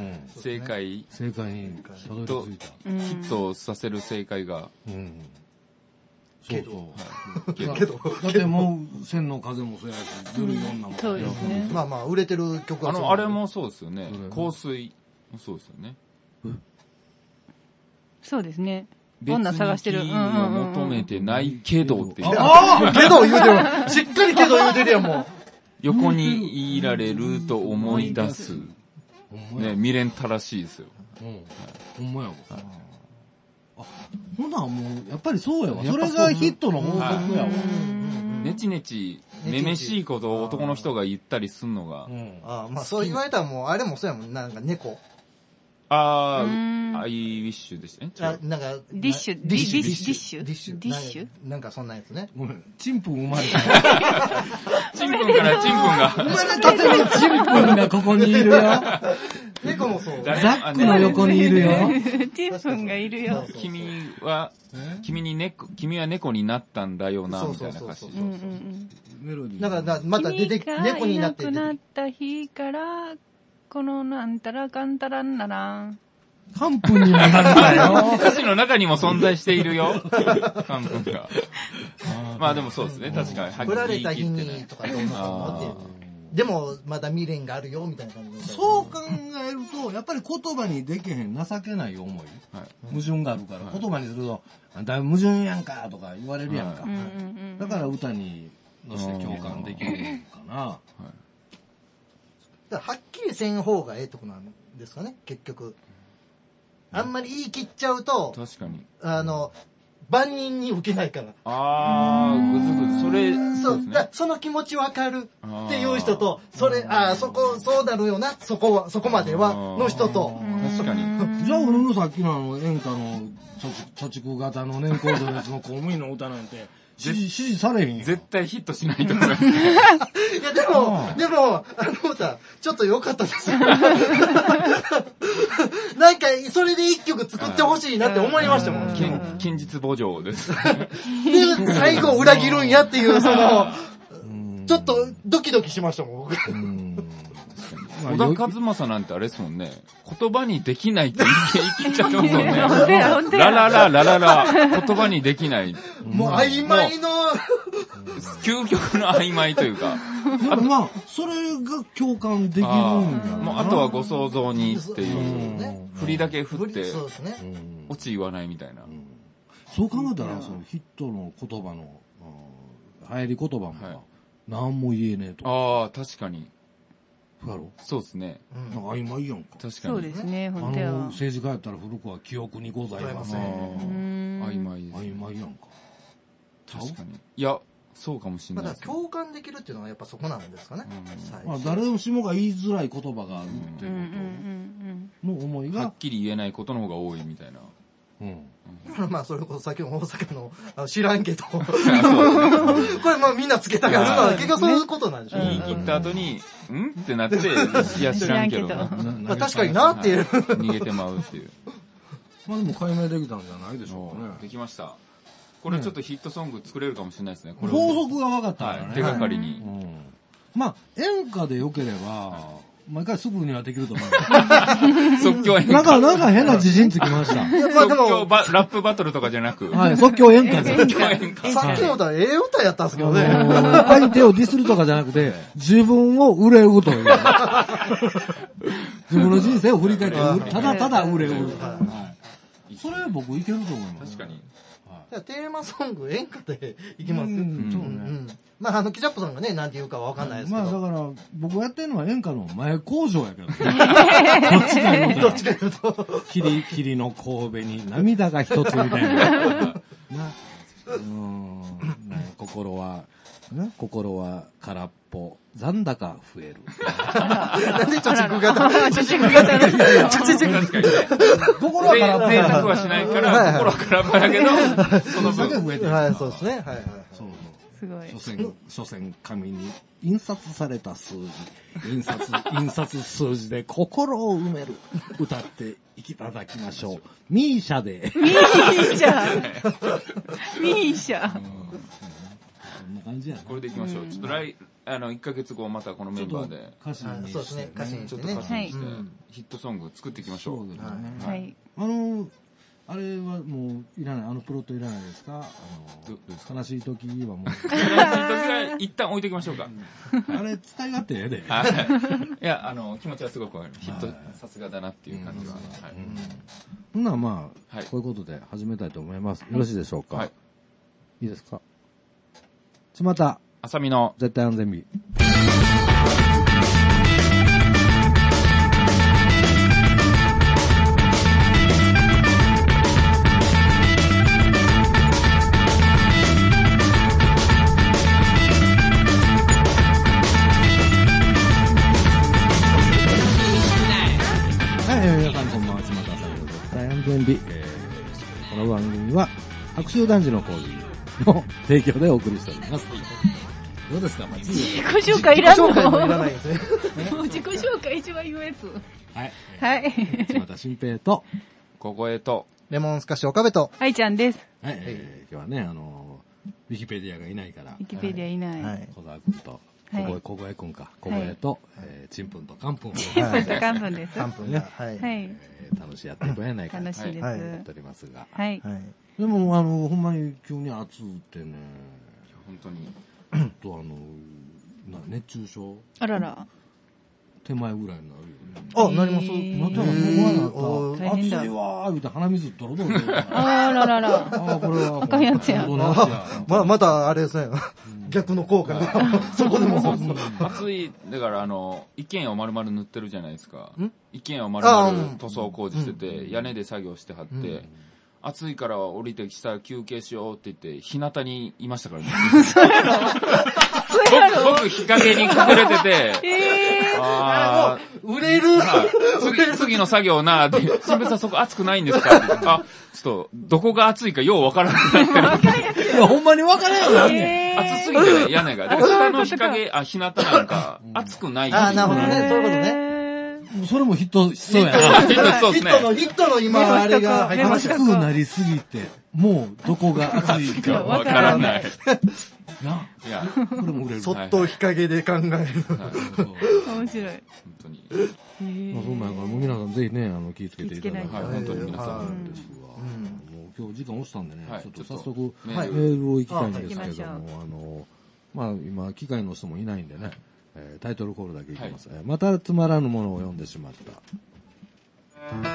正解。 正解にたどり着いた。 ヒットさせる正解が。うん。 そうそう。はい、けど。けどだってもう、千の風もそうやし、ずるい女も。 そうですね。まあまあ、売れてる曲はあの、あれもそうですよね。香水もそうですよね。 そうですね。女探してる。 別に求めてないけどって。 ああけど言うてる。しっかりけど言うてるやん、もう。 横にいられると思い出す。ね、未練たらしいですよ。 ほんまやわ。あ、ほな、もう、やっぱりそうやわ。それがヒットの法則やわ。 ネチネチ、めめしいことを男の人が言ったりすんのが。 ああ、まあそう言われたらもう、あれもそうやもん。なんか猫。 あー、アイウィッシュでしたね。 あ、なんか、 ディッシュ、ディッシュ、ディッシュ、 ディッシュ、 ディッシュなんかそんなやつね。 ごめん、チンプン生まれた。 チンプンからチンプンが。 生まれたてのチンプンがここにいるよ。 猫もそう。 ザックの横にいるよ。 チンプンがいるよ。 君は、君に猫、君は猫になったんだよな、みたいな歌詞。 メロディー。 だから、また出て、猫になって君がいなくなった日から、このなんたらかんたらんならん。 カンプンにもなるんだよ。 歌詞の中にも存在しているよ。カンプンが。まあでもそうですね、確かに。 振られた日にとかどうのでも、まだ未練があるよ、みたいな感じ。 そう考えると、やっぱり言葉にできへん情けない思い。はい、矛盾があるから、はい、言葉にすると、あんた矛盾やんかとか言われるやんか。はい、だから歌にのして共感できるかな。はいだはっきりせん方がええとこなんですかね、結局。あんまり言い切っちゃうと、 確かに。 あの、万人に受けないから。 あー、ぐずぐず、それ、 そう、だその気持ちわかるっていう人と、それ、ああ、そこ、そうなるよな、そこは、そこまでは、の人と。 確かに。 じゃあ俺のさっきのあの演歌の貯蓄型の年功序列の公務員の歌なんて、支持、支持されへんよ。 絶対ヒットしないと思います。いや、でも、でも、あの歌、ちょっと良かったですよ。なんか、それで一曲作ってほしいなって思いましたもん。 近日母情です。 で、最後裏切るんやっていう、その、ちょっとドキドキしましたもん、僕。 小田和正なんてあれですもんね。言葉にできないって言い切っちゃってますもんね。ララララララ、言葉にできない。 もう曖昧の、 究極の曖昧というか。 あとまあ、それが共感できるんだもうあとはご想像にっていう。振りだけ振って、オチ言わないみたいな。 そう考えたら、そのヒットの言葉の、流行り言葉も、何も言えねえと。 ああ、確かに。そうですね。 なんか曖昧やんか。 確かに。 そうですね、本当は。 あの、政治家やったら古くは記憶にございません。 曖昧です。 曖昧やんか。 確かに。いや、そうかもしれない。 だから共感できるっていうのはやっぱそこなんですかね。 まあ、誰しもが言いづらい言葉があるっていうことの思いが。 はっきり言えないことの方が多いみたいな。 うん。まあ、それこそ先の大阪の、あの知らんけど。これまあみんなつけたがるのは結局そういうことなんでしょうね。 言い切った後に、んってなって、いや知らんけど。 まあ確かになっていう。 逃げてまうっていう。 まあでも解明できたんじゃないでしょうかね。 できました。これちょっとヒットソング作れるかもしれないですね。 法則が分かったからね。 手がかりに。 まあ、演歌で良ければ、毎回すぐにはできると思う。 即興演歌。 なんか、なんか変な自信つきました。 即興バ、ラップバトルとかじゃなく。 はい、即興演歌で。 即興演歌。 さっきの歌、ええ歌やったんですけどね。 相手をディスるとかじゃなくて、自分を憂うという。自分の人生を振り返って、ただただ憂う。それ僕いけると思います。 確かに。 テーマソング演歌でいきます。うん。まあ、あの、キジャップさんがね、なんて言うかはわかんないですけど。 まあ、だから、僕やってるのは演歌の前工場やけどね。どっちか言うと。 どっちか言うと。 霧、霧の神戸に涙が一つみたいな。な、うん、心は、ね、心は空っぽ、残高増える。 なんで貯蓄型貯蓄型で。貯蓄型。心は空っぽ。贅沢はしないから、心は空っぽだけど、その分増えてる。 はい、そうですね。はいはい。 そうすごい。 所詮、所詮紙に印刷された数字、印刷、印刷数字で心を埋める。歌っていただきましょう。ミーシャで。 ミーシャミーシャ、うん、 そんな感じやな。 これでいきましょう。ちょっと来、あの、いっかげつごまたこのメンバーで。 歌詞にして、ね。 そうですね、歌詞にしてね。 ちょっと歌詞にして、ヒットソング作っていきましょう。 そうですね。 はい。 あの、あれはもういらない、あのプロットいらないですか？あの、悲しい時はもう。悲しい時は一旦置いときましょうか。 あれ、使い勝手ええで。 いや、あの、気持ちはすごくわかります。ヒット、さすがだなっていう感じは。 ほんならまあ、こういうことで始めたいと思います。よろしいでしょうか？はい。いいですか？ちまた。 あさみの絶対安全日。皆さんこんばんは、ちまたあさみの絶対安全日。えー、この番組は、白州男児のコーヒーの提供でお送りしております。どうですか？ 自己紹介いらんの？ 自己紹介もいらないですね。 もう自己紹介一番言うやつ。 はい。 はい。 ちまた新平と、 小声と、 レモンスカッシュ岡部と、 はいちゃんです。 はい。えー、今日はね、あの、ウィキペディアがいないから、 ウィキペディアいない。はい。 小沢くんと、小声、小声くんか。小声と、えー、ちんぷんとかんぷんを。 ちんぷんとかんぷんです。 かんぷんね。はい。 えー、楽しいやっていこうやないか。 楽しいです。 やっておりますが。 はい。 でも、あの、ほんまに急に暑ってね、 本当に。 ちょっとあの、熱中症あらら。 手前ぐらいになるよね。あ、なります。 なったら、もうなった。暑いわー、言うて鼻水ドロドロ。 あららら。 あこれは。 あかんやつや。 ま、また、あれですね。逆の効果が。そこでも。 暑い、だからあの、一軒家を丸々塗ってるじゃないですか。一軒家を丸々塗装工事してて、屋根で作業してはって、暑いから降りてきたら休憩しようって言って、日向にいましたからね。僕、日陰に隠れてて、 えー、 あもう、売れる、 次、次の作業なーって、新平さんそこ暑くないんですかってあ、ちょっと、どこが暑いかようわからなくなってる。 いや、ほんまにわからんよ、なんねん。暑すぎてね、屋根が。だから下の日陰、あ、日向なんか、暑くない。 あ、なるほどね、そういうことね。 それもヒットしそうやな。 ヒットそうですね。 ヒットの、ヒットの今、あれが入ってました。 暑くなりすぎて、もうどこが暑いかわからない。 な。いや、これも売れる。 そっと日陰で考える。 面白い。本当に。 まあ、そんなんやから、もう皆さんぜひね、あの、気をつけていただいて。 はい、本当に皆さんですわ。もう今日時間押したんでね、ちょっと早速、メールを行きたいんですけども、あの、まあ今、機械の人もいないんでね、タイトルコールだけいきます。またつまらぬものを読んでしまった。この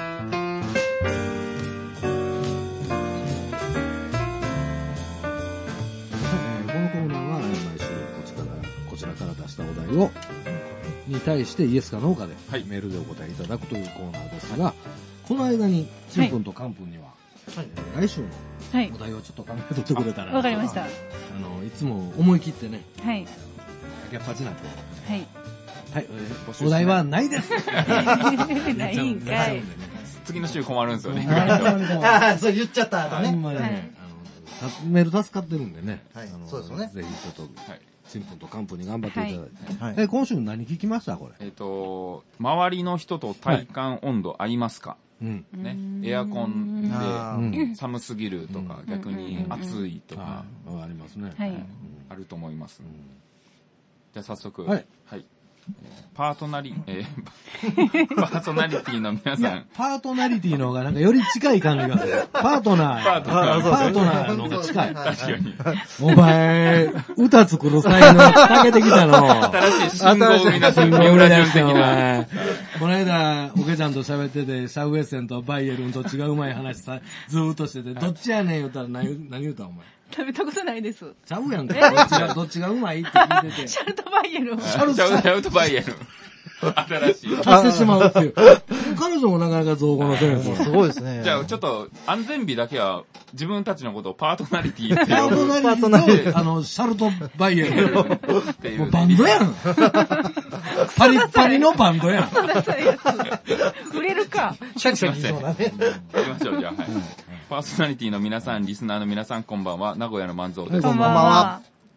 コーナーは毎週こちらからこちらから出したお題をに対してイエスかノーかでメールでお答えいただくというコーナーですが、この間にちんぷんとかんぷんには、はいえー、来週のお題をちょっと考えとってくれたら、 わかりました。あのいつも思い切ってね、 はい、 かけっぱちなんで、 はい、 はい、えー、お題はないです。 ないんかい。 次の週困るんですよね。 ああ、そう言っちゃった後ね。 あんまりね、あのメール助かってるんでね。 はい、そうですよね。 ぜひちょっと、ちんぷんとかんぷんに頑張っていただいて。はい、え、今週何聞きましたこれ。 えっと、周りの人と体感温度合いますか、 うん、 ね、エアコンで寒すぎるとか、うん、逆に暑いとか、 うん、ありますね、 はい、 あると思います、うん、じゃあ早速、 はい、 はいパートナリ、えー、パーソナリティの皆さん。 パートナリティの方がなんかより近い感じがする。パートナー。 パートナー。 パートナーの方が近い。 確かに。 お前、歌作る才能かけてきたの。 新しい信号を生み出す、三浦淳的な。 この間、おけちゃんと喋ってて、シャウエッセンとバイエルンどっちがうまい話さ、ずーっとしてて、どっちやねん言うたら何、何言うたお前。 食べたことないです。 ちゃうやんか。どっちが、どっちがうまいって聞いてて。 シャルトバイエルン。 シャルト、シャルトバイエルン。新しい。 足してしまうっていう。彼女もなかなか造語のセンス。 すごいですね。 じゃあちょっと安全日だけは自分たちのことをパートナリティって呼ぶ。 パートナリティ。あの、シャルトバイエルン。もうバンドやん。パリッパリのバンドやん。 売れるか。 シャキシャキそうだね。 行きましょう、じゃあ。はい。パーソナリティの皆さん、リスナーの皆さん、こんばんは。名古屋の万蔵です。 こんばんは。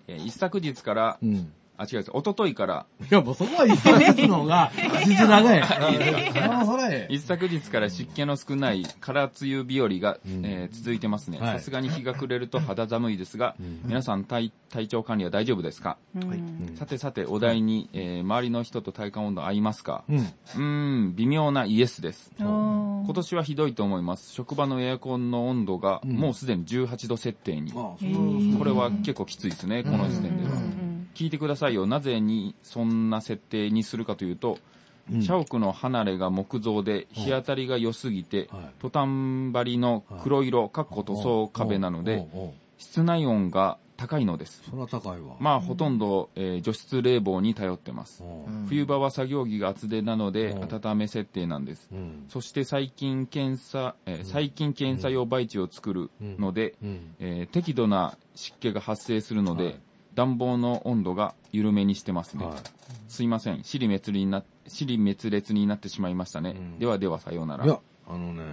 えー一昨日から、うん、あ、違うです。一昨日から。 いや、もうそこは一昨日の方が、実長い。 一昨日から湿気の少ない空梅雨日和が、うんえー、続いてますね。さすがに日が暮れると肌寒いですが、うん、皆さん 体, 体調管理は大丈夫ですか、うん、さてさて、お題に、えー、周りの人と体感温度合いますか、うん、うーん、微妙なイエスです。今年はひどいと思います。職場のエアコンの温度が、もうすでにじゅうはちど設定に。これは結構きついですね、この時点では。聞いてくださいよ。なぜにそんな設定にするかというと、社屋の離れが木造で日当たりが良すぎて、トタン張りの黒色、かっこ塗装壁なので、室内温が高いのです。 それは高いわ。 まあほとんど、えー、除湿冷房に頼ってます。冬場は作業着が厚手なので温め設定なんです。そして最近検査、えー、最近検査用培地を作るので、えー、適度な湿気が発生するので、暖房の温度が緩めにしてますね。はい、すいません。尻滅裂にな、尻滅裂になってしまいましたね。うん、ではではさようなら。 いや、あのね、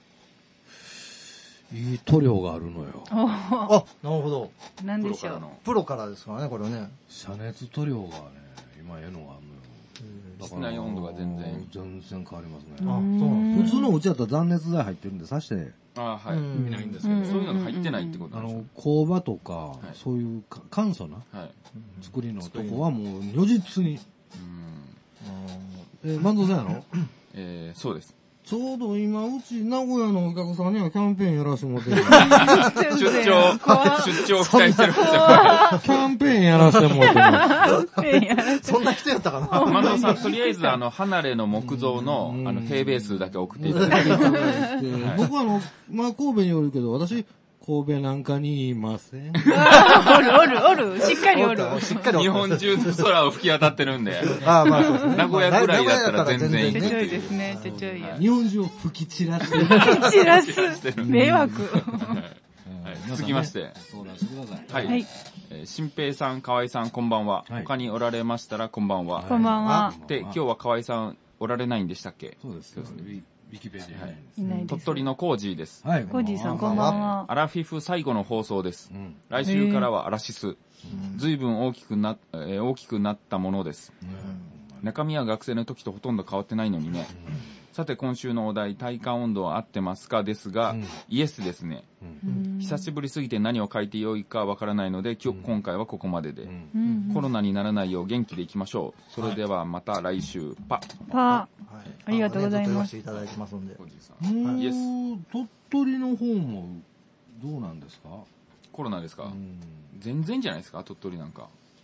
いい塗料があるのよ。 あ、なるほど。 なんでしょう。 プロからですからね、これね。 遮熱塗料がね、今ええのがあるのよ。 室内温度が全然。 全然変わりますね。 あ、そうなんです。普通のうちだったら断熱材入ってるんで、刺して、 あはい。意味ないんですけど、 そういうのが入ってないってことなんですか。 あの、工場とか、はい、そういう簡素な、はい、作りのとこはもう如実に。うん。えー、万蔵さんやろえー、そうです。 ちょうど今、うち、名古屋のお客さんにはキャンペーンやらせてもらってる。 出張、出張期待してる。キャンペーンやらせてもらってる。そんな人やったかな。 万蔵さん、とりあえず、あの、離れの木造の、あの、平米数だけ送っていただいて。 僕はあの、まあ、神戸におるけど、私、神戸なんかにいません。おるおるおる、しっかりおる。 しっかりおる。 日本中の空を吹き当たってるんで。 ああ、まあそうですね。 名古屋ぐらいだったら全然いい。 ちょちょいですね、ちょちょい。 日本中を吹き散らしてる。 吹き散らす。迷惑。 続きまして。 相談してください。はい。新平さん、河合さん、こんばんは。他におられましたら、こんばんは。 こんばんは。 で、今日は河合さん、おられないんでしたっけ？ そうです。そうですね。ウィキペディア、 はい、鳥取のコージーです。 はい。 コージーさん、こんばんは。 アラフィフ最後の放送です。うん、来週からはアラシス。ずいぶん大きくな、えー、大きくなったものです。うん、中身は学生の時とほとんど変わってないのにね。うん、さて、今週のお題、体感温度は合ってますかですが、うん、イエスですね。うん、久しぶりすぎて何を書いてよいかわからないので、今日、今回はここまでで、うん。コロナにならないよう元気でいきましょう。それではまた来週、パ。 パ。ありがとうございます。 いただいてますので。 イエス。鳥取の方もどうなんですか？ コロナですか？全然じゃないですか、鳥取なんか。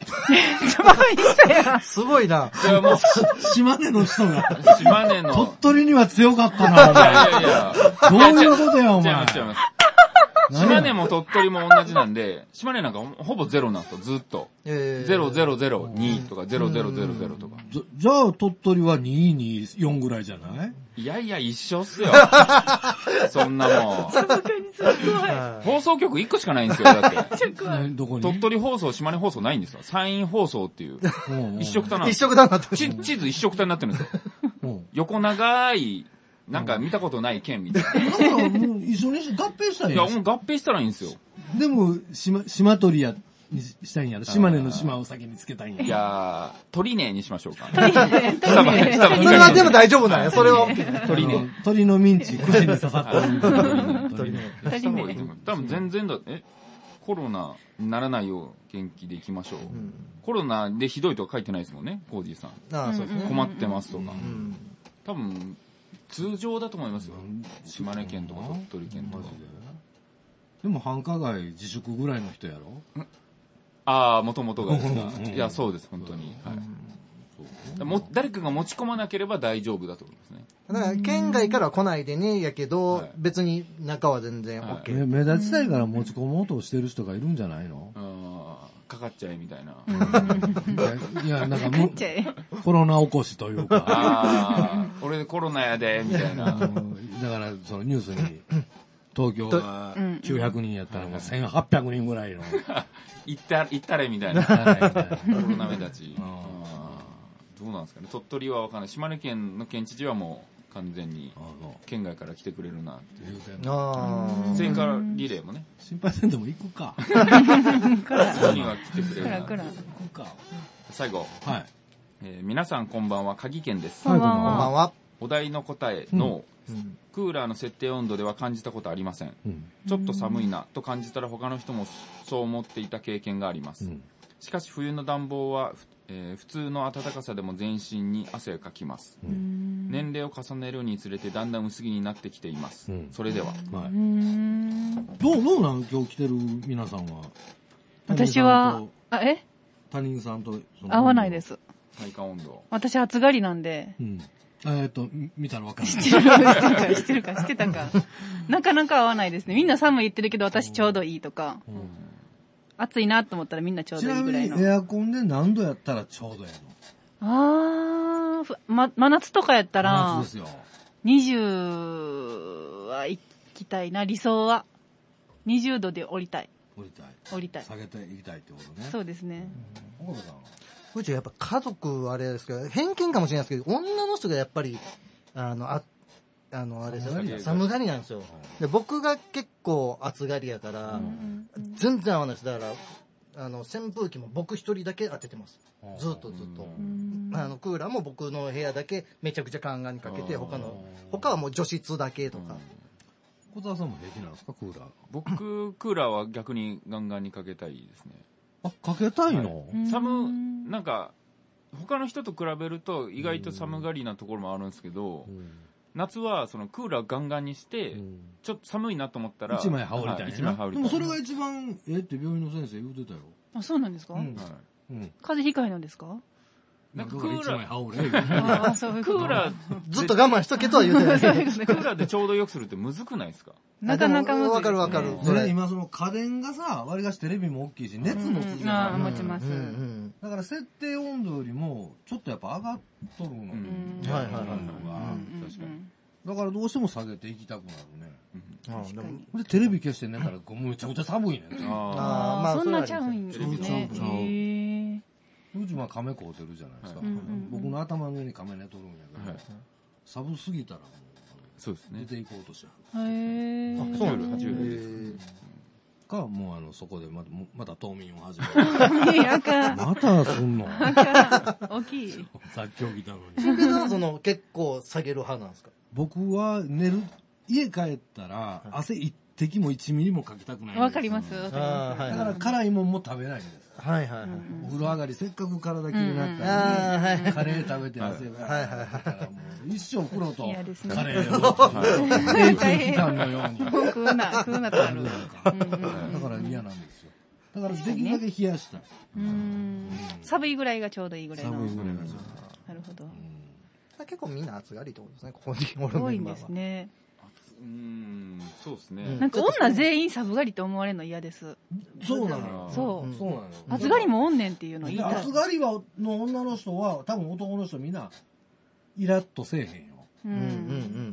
すごいな。 いやもう島根の人が。 島根の。 鳥取には強かったな、お前。いやいやどういうことや、お前。 違います、違います。島根も鳥取も同じなんで、島根なんかほぼゼロなんですよ、ずっと。ゼロゼロゼロにとかゼロゼロゼロゼロとか。 じゃあ鳥取はにによんぐらいじゃない？ いやいや、一緒っすよ。そんなもん。放送局いっこしかないんですよ、だって。 どこに？ 鳥取放送、島根放送ないんですよ。山陰放送っていう。一色単な一色単なってる。 地図一色単になってるんですよ。横長い、なんか見たことない県みたいな。 だからもう一緒に合併したらいいいや、もう合併したらいいんですよ。 でも、島、島取りや、にしたいんやろ。島根の島を先につけたいんや。 いやー、鳥根にしましょうか。 鳥根。それはでも大丈夫なんや。それは。 鳥根。 鳥のミンチ、串に刺さった鳥根。 鳥根。多分全然だ、え、コロナにならないよう元気でいきましょう。コロナでひどいとは書いてないですもんね、コージーさん。 ああ、そうですね。 困ってますとか。多分、通常だと思いますよ。島根県とか鳥取県とか。 でも繁華街自粛ぐらいの人やろ？ ああ、もともとがですか。いや、そうです、本当に。はい。も誰かが持ち込まなければ大丈夫だと思いますね。 だから、県外からは来ないでね、やけど、別に中は全然 OK。 目立ちたいから持ち込もうとしてる人がいるんじゃないの？ かかっちゃえみたいな。 いや、なんかもう、コロナ起こしというか。 ああ、俺コロナやで、みたいな。だから、そのニュースに、東京がきゅうひゃくにんやったらもうせんはっぴゃくにんぐらいの。 行った、行ったれみたいな。コロナ目立ち。どうなんですかね。鳥取はわかんない。島根県の県知事はもう完全に県外から来てくれるなっていう聖火リレーもね心配せんでも行くかそこには来てくれるな行くか最後、はいえー、皆さんこんばんは鍵健です。 こんばんは。 お題の答えの、うん、クーラーの設定温度では感じたことありません、うん、ちょっと寒いなと感じたら他の人もそう思っていた経験があります、うん、しかし冬の暖房は、えー、普通の暖かさでも全身に汗をかきます、うん、年齢を重ねるにつれてだんだん薄着になってきています、うん、それでは、はい、 どうどうなん今日来てる皆さんは。 私はあえ他人さんと合わないです。 体感温度私暑がりなんで、 うんえっと、見たらわかる。 知ってるか、知ってるか、知ってたか。なかなか合わないですね。みんな寒い言ってるけど、私ちょうどいいとか。うん、暑いなと思ったらみんなちょうどいいぐらいの。 ちなみにエアコンで何度やったらちょうどやの？あー、ま、真夏とかやったら、 真夏ですよ。 にじゅうは行きたいな、理想は。にじゅうどで降りたい。 降りたい。 降りたい。 下げていきたいってことね。 そうですね。 岡部さん。 うちやっぱ家族あれですけど、偏見かもしれないですけど、女の人がやっぱり、あの、あ、あの、あれですよ、寒がりなんですよ。で、僕が結構暑がりやから、うん、全然合わないです。だから、あの、扇風機も僕一人だけ当ててます。ずっとずっと。あの、クーラーも僕の部屋だけめちゃくちゃカンガンにかけて、他の、他はもう除湿だけとか。 小沢さんも平気なんですか、クーラー。 僕、クーラーは逆にガンガンにかけたいですね。 あ、かけたいの？ はい、寒、なんか、他の人と比べると意外と寒がりなところもあるんですけど、夏はそのクーラーガンガンにして、ちょっと寒いなと思ったら、 一枚羽織りたいな。 一枚羽織りたい。 でもそれが一番ええって病院の先生言うてたよ。 あ、そうなんですか？うん。風邪ひかへんのですか？ なんかクーラー、 あそういうクーラーずっと我慢しとけとは言うてないですクーラーでちょうどよくするってむずくないですか？ なかなかむずい。 わかるわかる。 それ今その家電がさ、割りかしテレビも大きいし、熱もつくじゃん。 持ちます。 だから設定温度よりもちょっとやっぱ上がっとるの。はいはいはい。 確かに。 だからどうしても下げていきたくなるね。 確かに。 でテレビ消して寝たらめちゃくちゃ寒いねん。 ああ、まあそんなちゃうんですね。 うちは亀飼うてるじゃないですか。僕の頭の上に亀寝とるんやけど、寒すぎたらもうそうですね。 出ていこうとしちゃう。へえ。あ、そうなんですか。 か、もうあの、そこでまた、また冬眠を始める。 いやかまたすんの大きい。 さっき起きたのに。 新平さんはその、結構下げる派なんですか？ 僕は寝る、家帰ったら、汗一滴も一ミリもかきたくないんです。 わかります。わかります。 だから辛いもんも食べないんです。 はいはいはい。 お風呂上がり、せっかく体きれいになったのに、カレー食べて汗が。はいはいはい。一生風呂とカレーを、永久期間のように。 食うな、食うなとなる。だから嫌なんですよ。だからできるだけ冷やしたい。 寒いぐらいがちょうどいいぐらいの。 寒いぐらいがちょうどいい。 なるほど。 結構みんな暑がりってことですね、ここにおるメンバーは。 多いんですね。 うん、そうですね。 なんか女全員寒がりと思われるの嫌です。 そうなの。 そう。 そうなの。 暑がりもおんねんっていうの言いたい。 暑がりはの女の人は多分男の人みんなイラッとせえへんよ。 うんうんうん。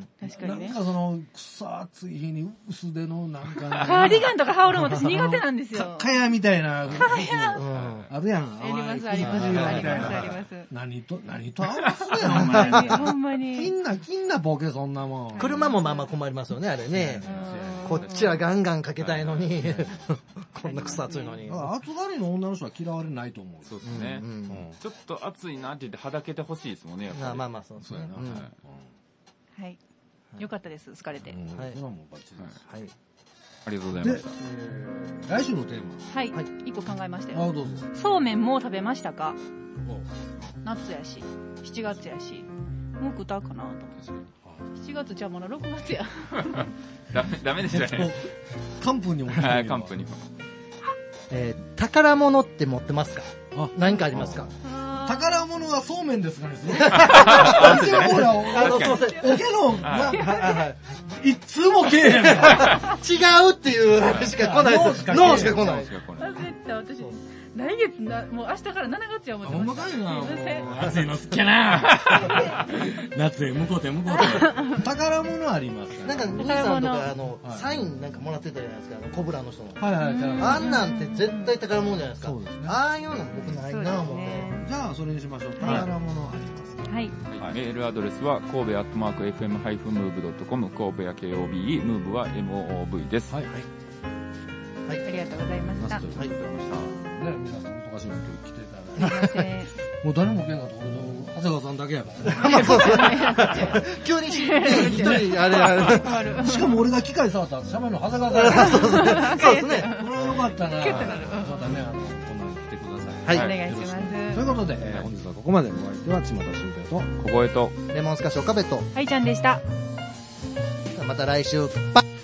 確かにね。 なんかその草暑い日に薄手のなんかカーディガンとか羽織るの私苦手なんですよ。 かやみたいな。 かや。 あるやん。 ありますありますありますあります。 何と何と合わせねんお前。 ほんまに。 金な金なボケそんなもん。 車もまあまあ困りますよねあれね。こっちはガンガンかけたいのにこんな草暑いのに。 暑がりの女の人は嫌われないと思う。 そうですね。ちょっと暑いなって言ってはだけてほしいですもんね。 まあまあそうですね。 はい。よかったです、好かれて。はい。 それはもうバッチリです。 はい。ありがとうございました。 来週のテーマ。 はい。一個考えましたよ。 あ、どうぞ。 そうめんもう食べましたか？夏やし、しちがつやし、もう食ったかなと思って。しちがつじゃあまだろくがつや。 ダメ、ダメでしたね。 寒風にも。 はい、寒風にも。 えー、宝物って持ってますか？何かありますか？ 宝物はそうめんですかね。あの、すいません。おけの、いつもけえへん。違うっていう話しか来ないです。ノーしか来ない。 忘れた、私。来月な、もう明日からしちがつや思ってました。ほんまかいな。暑いの好きやな。夏へ向こうて向こうて。宝物ありますか？ なんか、兄さんとか、あの、サインなんかもらってたじゃないですか、あの、コブラの人の。 はいはい。 あんなんて絶対宝物じゃないですか。 そうですね。 ああいうの僕ないな、思って。 じゃあ、それにしましょう。宝物ありますか？ はい。 メールアドレスは、神戸アットマーク エフエム ハイフンムーブドットコム、神戸や ケーオービーイー、ムーブは エムオーオーブイ です。はい。 はい。ありがとうございました。はい。 ありがとうございました。ね、皆さんお忙しいのに来ていただいて。すいません。もう誰も来んかった。長谷川さんだけやからね。まあそうですね。急に一人、あれあれ。しかも俺が機械触ったら、しゃべるの長谷川さん。そうですね。そうですね。これはよかったな。またね、あの、こんなに来てください。 はい。お願いします。 ということで、本日はここまで。お相手は、千葉田新平と、 小声と、 レモンスカッシュ岡部と、 はいちゃんでした。 また来週、パッ